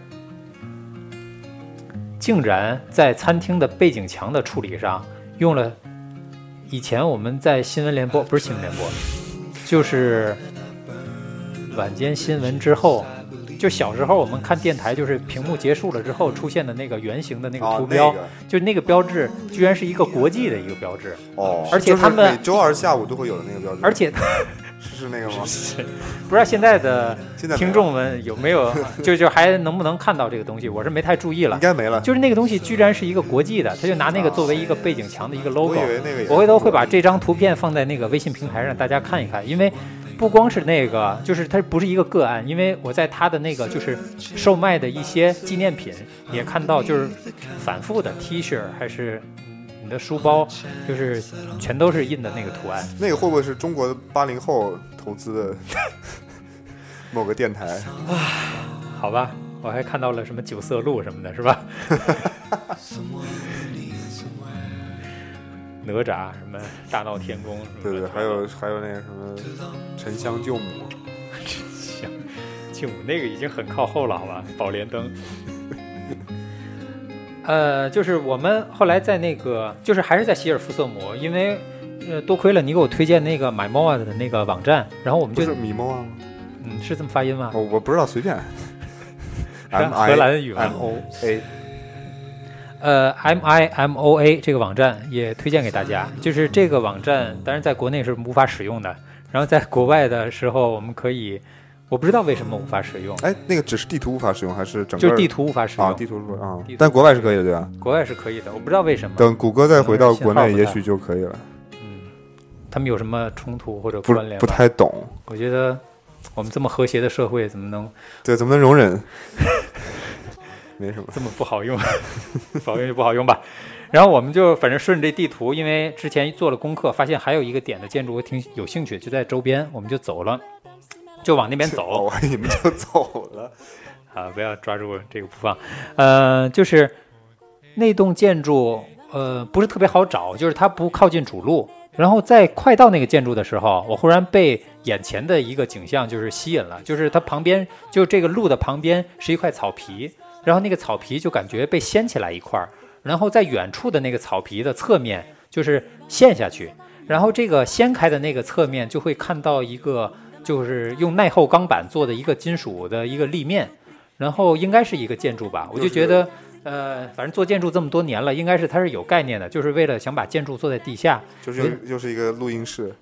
竟然在餐厅的背景墙的处理上用了以前我们在新闻联播，不是新闻联播，就是晚间新闻之后，就小时候我们看电台，就是屏幕结束了之后出现的那个圆形的那个图标， 哦那个、 就是那个标志居然是一个国际的一个标志哦， 而且他们、 就是、每周二下午都会有的那个标志， 而且是那个吗？ 不知道现在的听众们有没有，就就还能不能看到这个东西？我是没太注意了， 应该没了。 就是那个东西居然是一个国际的，他就拿那个作为一个背景墙的一个 logo。 我以为那个也。 我回头会把这张图片放在那个微信平台上，大家看一看，因为不光是那个，就是它不是一个个案，因为我在它的那个就是售卖的一些纪念品也看到，就是反复的 T 恤还是你的书包，就是全都是印的那个图案。 那个会不会是中国的八零后投资的某个电台？ 好吧，我还看到了什么九色鹿什么的，是吧？哪吒什么大闹天宫， 对对，还有还有那个什么沉香救母， 沉香救母那个已经很靠后了，好吧？宝莲灯。呃，就是我们后来在那个，就是还是在希尔夫瑟姆，因为呃多亏了你给我推荐那个买 M O A 的那个网站，然后我们就不是米 M O A 吗？ 嗯，是这么发音吗？ 哦，我不知道，随便。 M I 荷兰语 M O A。 呃 ，M I M O A 这个网站也推荐给大家，就是这个网站，当然在国内是无法使用的，然后在国外的时候我们可以，我不知道为什么无法使用。 哎，那个只是地图无法使用，还是整个？ 就是地图无法使用。 啊，地图啊，但国外是可以的，对吧？ 国外是可以的，我不知道为什么。 等谷歌再回到国内，也许就可以了。 嗯，他们有什么冲突或者关联？ 不不太懂。 我觉得我们这么和谐的社会，怎么能对怎么能容忍？没什么， 这么不好用，不好用就不好用吧。然后我们就反正顺着这地图，因为之前做了功课，发现还有一个点的建筑我挺有兴趣，就在周边，我们就走了，就往那边走。 哦，你们就走了啊！不要抓住这个不放。呃，就是那栋建筑，呃，不是特别好找，就是它不靠近主路。然后在快到那个建筑的时候，我忽然被眼前的一个景象就是吸引了，就是它旁边，就这个路的旁边是一块草皮。然后那个草皮就感觉被掀起来一块，然后在远处的那个草皮的侧面就是陷下去，然后这个掀开的那个侧面就会看到一个就是用耐候钢板做的一个金属的一个立面，然后应该是一个建筑吧，我就觉得呃，反正做建筑这么多年了，应该是它是有概念的，就是为了想把建筑做在地下， 就是又是一个录音室。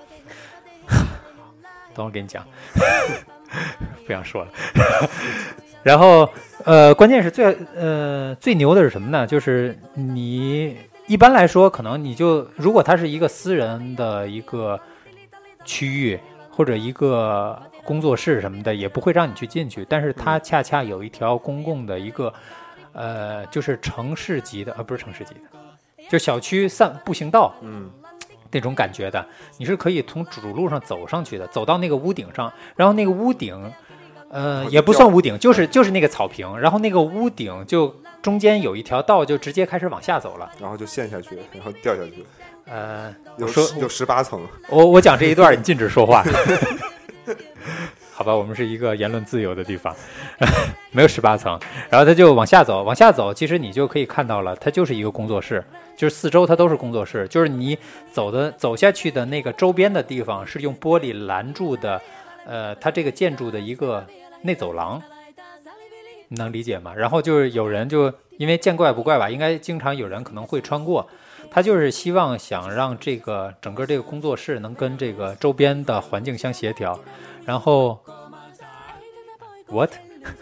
等我给你讲，不想说了。然后，呃，关键是最呃最牛的是什么呢？就是你一般来说，可能你就如果它是一个私人的一个区域或者一个工作室什么的，也不会让你去进去。但是它恰恰有一条公共的一个呃，就是城市级的，呃，不是城市级的，就小区散步行道， 嗯， 那种感觉的，你是可以从主路上走上去的，走到那个屋顶上，然后那个屋顶。呃，也不算屋顶，就是就是那个草坪，然后那个屋顶就中间有一条道，就直接开始往下走了， 然后就陷下去，然后掉下去。 呃， 有说有十八层。 我我讲这一段，你禁止说话。好吧，我们是一个言论自由的地方，没有十八层。然后他就往下走，往下走，其实你就可以看到了，它就是一个工作室，就是四周它都是工作室，就是你走的走下去的那个周边的地方是用玻璃拦住的，呃，它这个建筑的一个内走廊，你能理解吗？然后就是有人就因为见怪不怪吧，应该经常有人可能会穿过，他就是希望想让这个整个这个工作室能跟这个周边的环境相协调。然后 what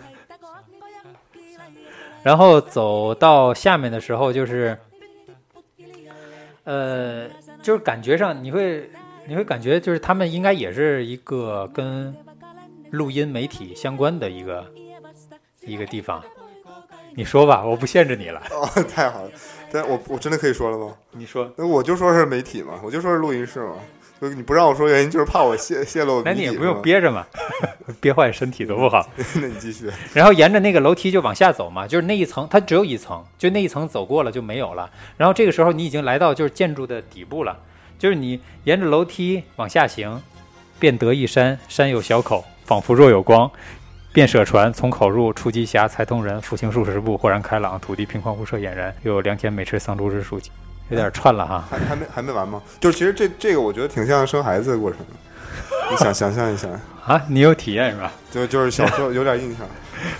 然后走到下面的时候就是呃就是感觉上你会你会感觉就是他们应该也是一个跟录音媒体相关的一个一个地方，你说吧，我不限制你了。 哦，太好了，但我我真的可以说了吗？ 你说。 那我就说是媒体嘛，我就说是录音室嘛。就你不让我说原因，就是怕我泄泄露。 那你也不用憋着嘛，憋坏身体多不好。 那你继续。 然后沿着那个楼梯就往下走嘛，就是那一层，它只有一层，就那一层走过了就没有了。然后这个时候你已经来到就是建筑的底部了，就是你沿着楼梯往下行，便得一山，山有小口，仿佛若有光。便舍船，从口入，出极狭，才通人。复行数十步，豁然开朗，土地平旷无设俨然。又良田美吃桑竹之树，有点串了哈。 还还没还没完吗？就是其实这这个我觉得挺像生孩子的过程。你想想象一下啊，你有体验是吧？ 就就是小时候有点印象。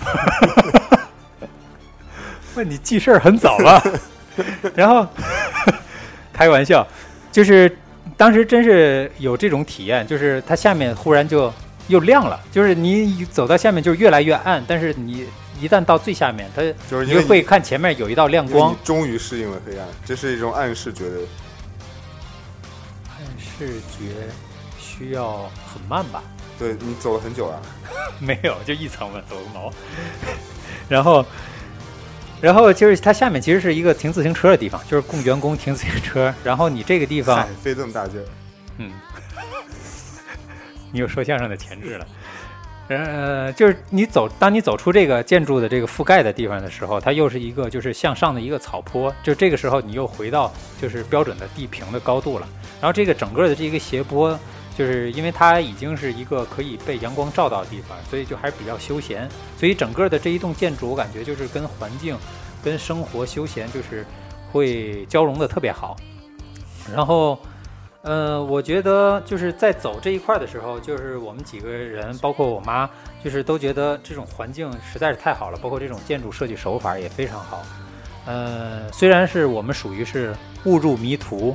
问你记事儿很早了，然后开玩笑，就是当时真是有这种体验，就是它下面忽然就又亮了，就是你走到下面就越来越暗，但是你一旦到最下面，它就是你会看前面有一道亮光， 你终于适应了黑暗，这是一种暗视觉的。 暗视觉需要很慢吧？ 对，你走了很久啊？ 没有，就一层嘛，走个毛。然后，然后就是它下面其实是一个停自行车的地方，就是供员工停自行车。然后你这个地方费这么大劲儿， 嗯，你有说相声的潜质了。呃，就是你走，当你走出这个建筑的这个覆盖的地方的时候，它又是一个就是向上的一个草坡，就这个时候你又回到就是标准的地平的高度了。然后这个整个的这个斜坡，就是因为它已经是一个可以被阳光照到的地方，所以就还是比较休闲。所以整个的这一栋建筑，我感觉就是跟环境、跟生活休闲就是会交融的特别好。然后。呃，我觉得就是在走这一块的时候，就是我们几个人，包括我妈，就是都觉得这种环境实在是太好了，包括这种建筑设计手法也非常好。呃，虽然是我们属于是误入迷途，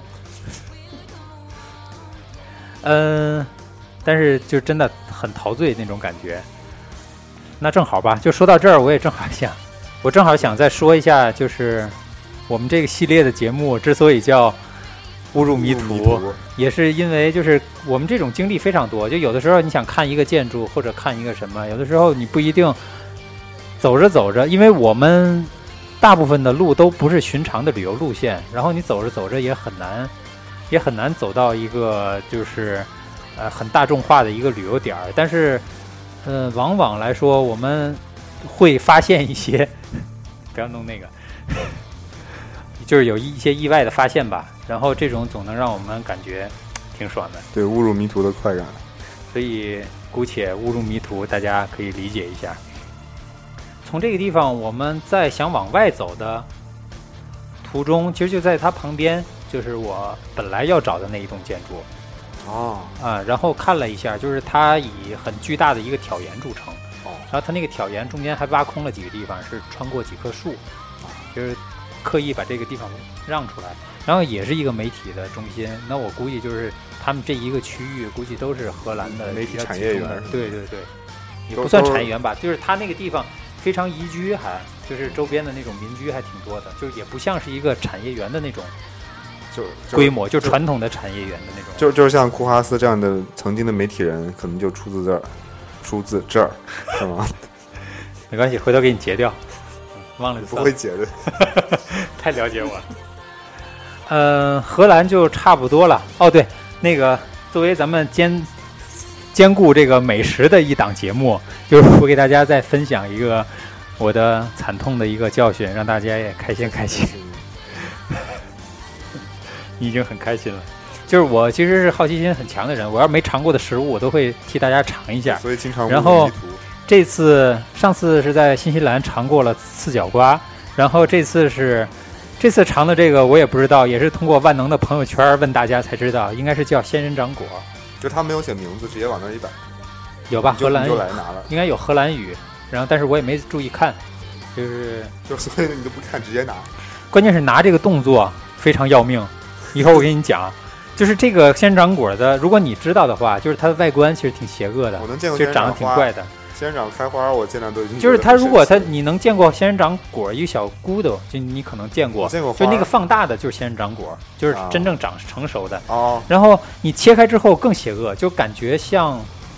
嗯、呃，但是就真的很陶醉那种感觉。那正好吧，就说到这儿，我也正好想，我正好想再说一下，就是我们这个系列的节目之所以叫误入迷途，也是因为就是我们这种经历非常多，就有的时候你想看一个建筑或者看一个什么，有的时候你不一定走着走着，因为我们大部分的路都不是寻常的旅游路线，然后你走着走着也很难也很难走到一个就是呃很大众化的一个旅游点，但是呃往往来说我们会发现一些不要弄那个就是有一些意外的发现吧，然后这种总能让我们感觉挺爽的。 对，误入迷途的快感。 所以姑且误入迷途，大家可以理解一下。从这个地方，我们在想往外走的途中，其实就在它旁边，就是我本来要找的那一栋建筑。 哦。 啊，然后看了一下，就是它以很巨大的一个挑檐著称。 哦。 然后它那个挑檐中间还挖空了几个地方，是穿过几棵树，就是刻意把这个地方让出来，然后也是一个媒体的中心。那我估计就是他们这一个区域，估计都是荷兰的媒体产业园。 对对对，也不算产业园吧，就是它那个地方非常宜居，还就是周边的那种民居还挺多的，就也不像是一个产业园的那种就规模，就传统的产业园的那种。 就就是像库哈斯这样的曾经的媒体人，可能就出自这儿，出自这儿，是吗？ 没关系，回头给你截掉。忘了不会解的， 太了解我了。嗯、呃，荷兰就差不多了。哦，对，那个作为咱们兼兼顾这个美食的一档节目，就是我给大家再分享一个我的惨痛的一个教训，让大家也开心开心。你已经很开心了。就是我其实是好奇心很强的人，我要没尝过的食物，我都会替大家尝一下。 所以经常然后。这次上次是在新西兰尝过了刺角瓜，然后这次是这次尝的这个我也不知道，也是通过万能的朋友圈问大家才知道，应该是叫仙人掌果。 就他没有写名字，直接往那一摆。 有吧？荷兰就来拿了， 应该有荷兰语，然后但是我也没注意看，就是就所以你都不看，直接拿。 关键是拿这个动作非常要命，以后我给你讲。就是这个仙人掌果的，如果你知道的话，就是它的外观其实挺邪恶的， 我能见过就长得挺怪的。 仙人掌开花，我见到都已经就是它，如果它你能见过仙人掌果一个小骨头，就你可能见过， 见过就那个放大的就是仙人掌果，就是真正长成熟的。 哦。 然后你切开之后更邪恶，就感觉像，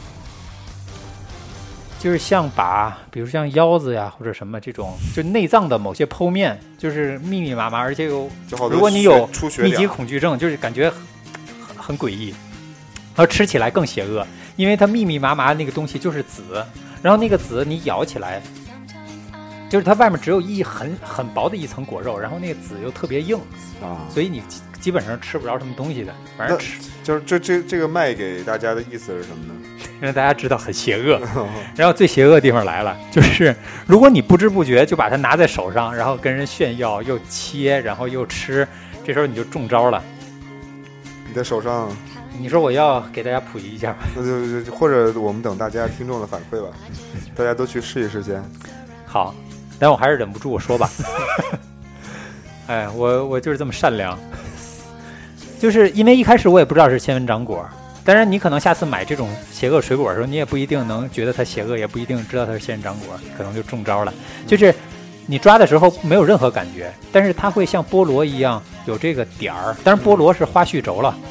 就是像把，比如像腰子呀或者什么这种，就内脏的某些剖面，就是密密麻麻，而且有，如果你有密集恐惧症，就是感觉很很诡异，然后吃起来更邪恶，因为它密密麻麻那个东西就是籽。然后那个籽你咬起来，就是它外面只有一很很薄的一层果肉，然后那个籽又特别硬啊， 所以你基本上吃不着什么东西的，反正吃。 就是这这这个卖给大家的意思是什么呢？ 让大家知道很邪恶。然后最邪恶的地方来了，就是如果你不知不觉就把它拿在手上，然后跟人炫耀，又切，然后又吃，这时候你就中招了。 你的手上。 你说我要给大家普及一下吧， 那就就或者我们等大家听众的反馈吧，大家都去试一试先。 好，但我还是忍不住我说吧。哎，我我就是这么善良，就是因为一开始我也不知道是仙人掌果，当然你可能下次买这种邪恶水果的时候，你也不一定能觉得它邪恶，也不一定知道它是仙人掌果，可能就中招了。就是你抓的时候没有任何感觉，但是它会像菠萝一样有这个点儿，当然菠萝是花序轴了。 嗯。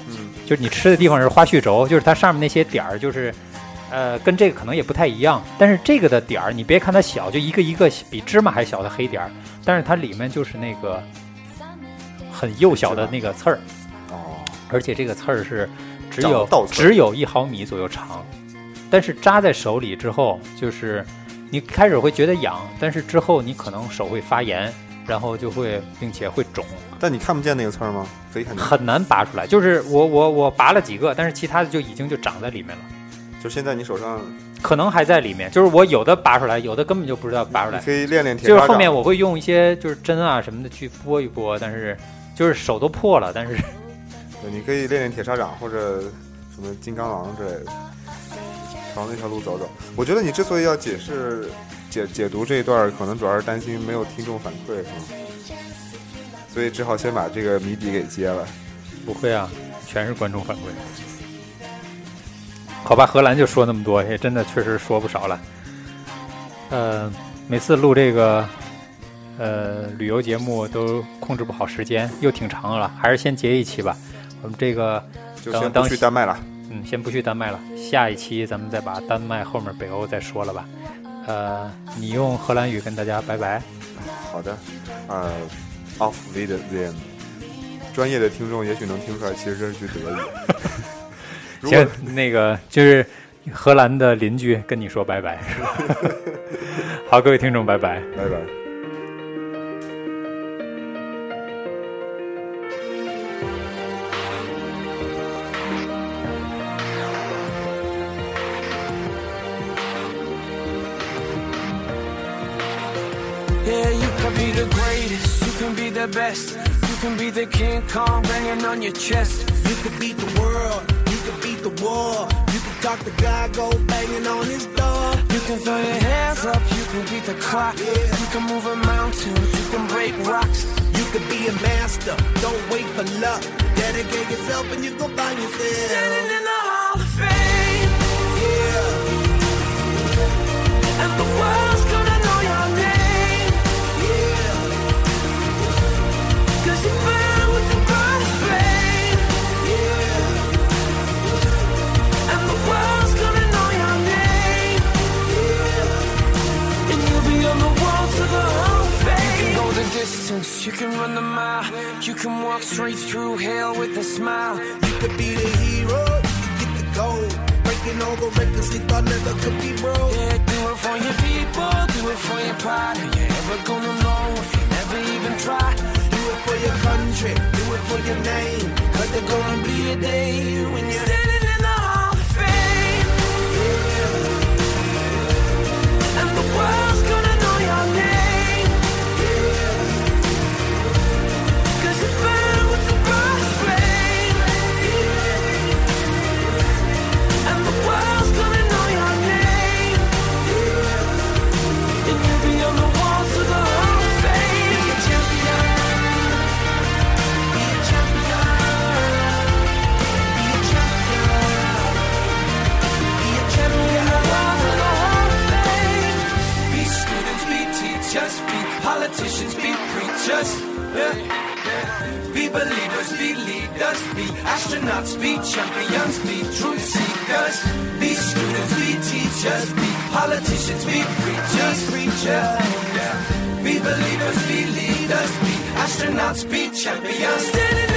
就是你吃的地方是花絮轴，就是它上面那些点儿，就是呃跟这个可能也不太一样，但是这个的点儿你别看它小，就一个一个比芝麻还小的黑点儿，但是它里面就是那个很幼小的那个刺儿， 哦， 而且这个刺儿是只有长得倒刺儿只有一毫米左右长，但是扎在手里之后，就是你开始会觉得痒，但是之后你可能手会发炎，然后就会并且会肿。 但你看不见那个刺儿吗？可以看见。 很难拔出来，就是我我我拔了几个，但是其他的就已经就长在里面了， 就现在你手上可能还在里面，就是我有的拔出来，有的根本就不知道拔出来。 你可以练练铁砂掌。 就是后面我会用一些就是针啊什么的去拨一拨，但是就是手都破了，但是对，你可以练练铁砂掌或者什么金刚狼之类的，朝那条路走走。我觉得你之所以要解释解解读这一段，可能主要是担心没有听众反馈，是吗？所以只好先把这个谜底给接了。 不会啊，全是观众反馈。好吧，荷兰就说那么多，也真的确实说不少了。呃，每次录这个呃旅游节目都控制不好时间，又挺长了，还是先截一期吧。我们这个就先不去丹麦了。 嗯，先不去丹麦了，下一期咱们再把丹麦后面北欧再说了吧。呃，你用荷兰语跟大家拜拜。 好的，呃 ，Auf Wiedersehen。专业的听众也许能听出来，其实这是句德语。 行，那个就是荷兰的邻居跟你说拜拜。好，各位听众，拜拜， 拜拜。 Yeah, you can be the greatest, you can be the best, you can be the King Kong banging on your chest. You can beat the world, you can beat the war. You can talk to God, go banging on his door. You can throw your hands up, you can beat the clock. Yeah. You can move a mountain, you can break rocks. You can be a master, don't wait for luck. Dedicate yourself and you go find yourself. Standing in the Hall of Fame, Yeah, and the world's gonna know your name. yeah, 'Cause you burn with the brightest flame, yeah, and the world's gonna know your name. yeah. And you'll be on the wall to the Hall of Fame. You can go the distance, you can run the mile. You can walk straight through hell with a smile. You could be the hero, you can get the gold. Breaking all the records they thought never could be broke. Yeah, do it for your people, do it for your pride. Are you ever gonna know if you never even try? Do it for your country, do it for your name. Cause there's gonna be a day when you're Standing in the Hall of Fame, and the world's gonna know your name. 'Cause you burn with the brightest flame, and the world's gonna know your name. And you'll be on the walls of the Hall of Fame. Be a champion, be a champion, be a champion, be a champion. On the walls of the Hall of Fame. Be students, be teachers, be politicians, be preachers. Yeah, yeah. Be believers, be leaders, be astronauts, be champions, be truth seekers. Be students, be teachers, be politicians, be preachers, preachers. Yeah. Be believers, be leaders, be astronauts, be champions. Standing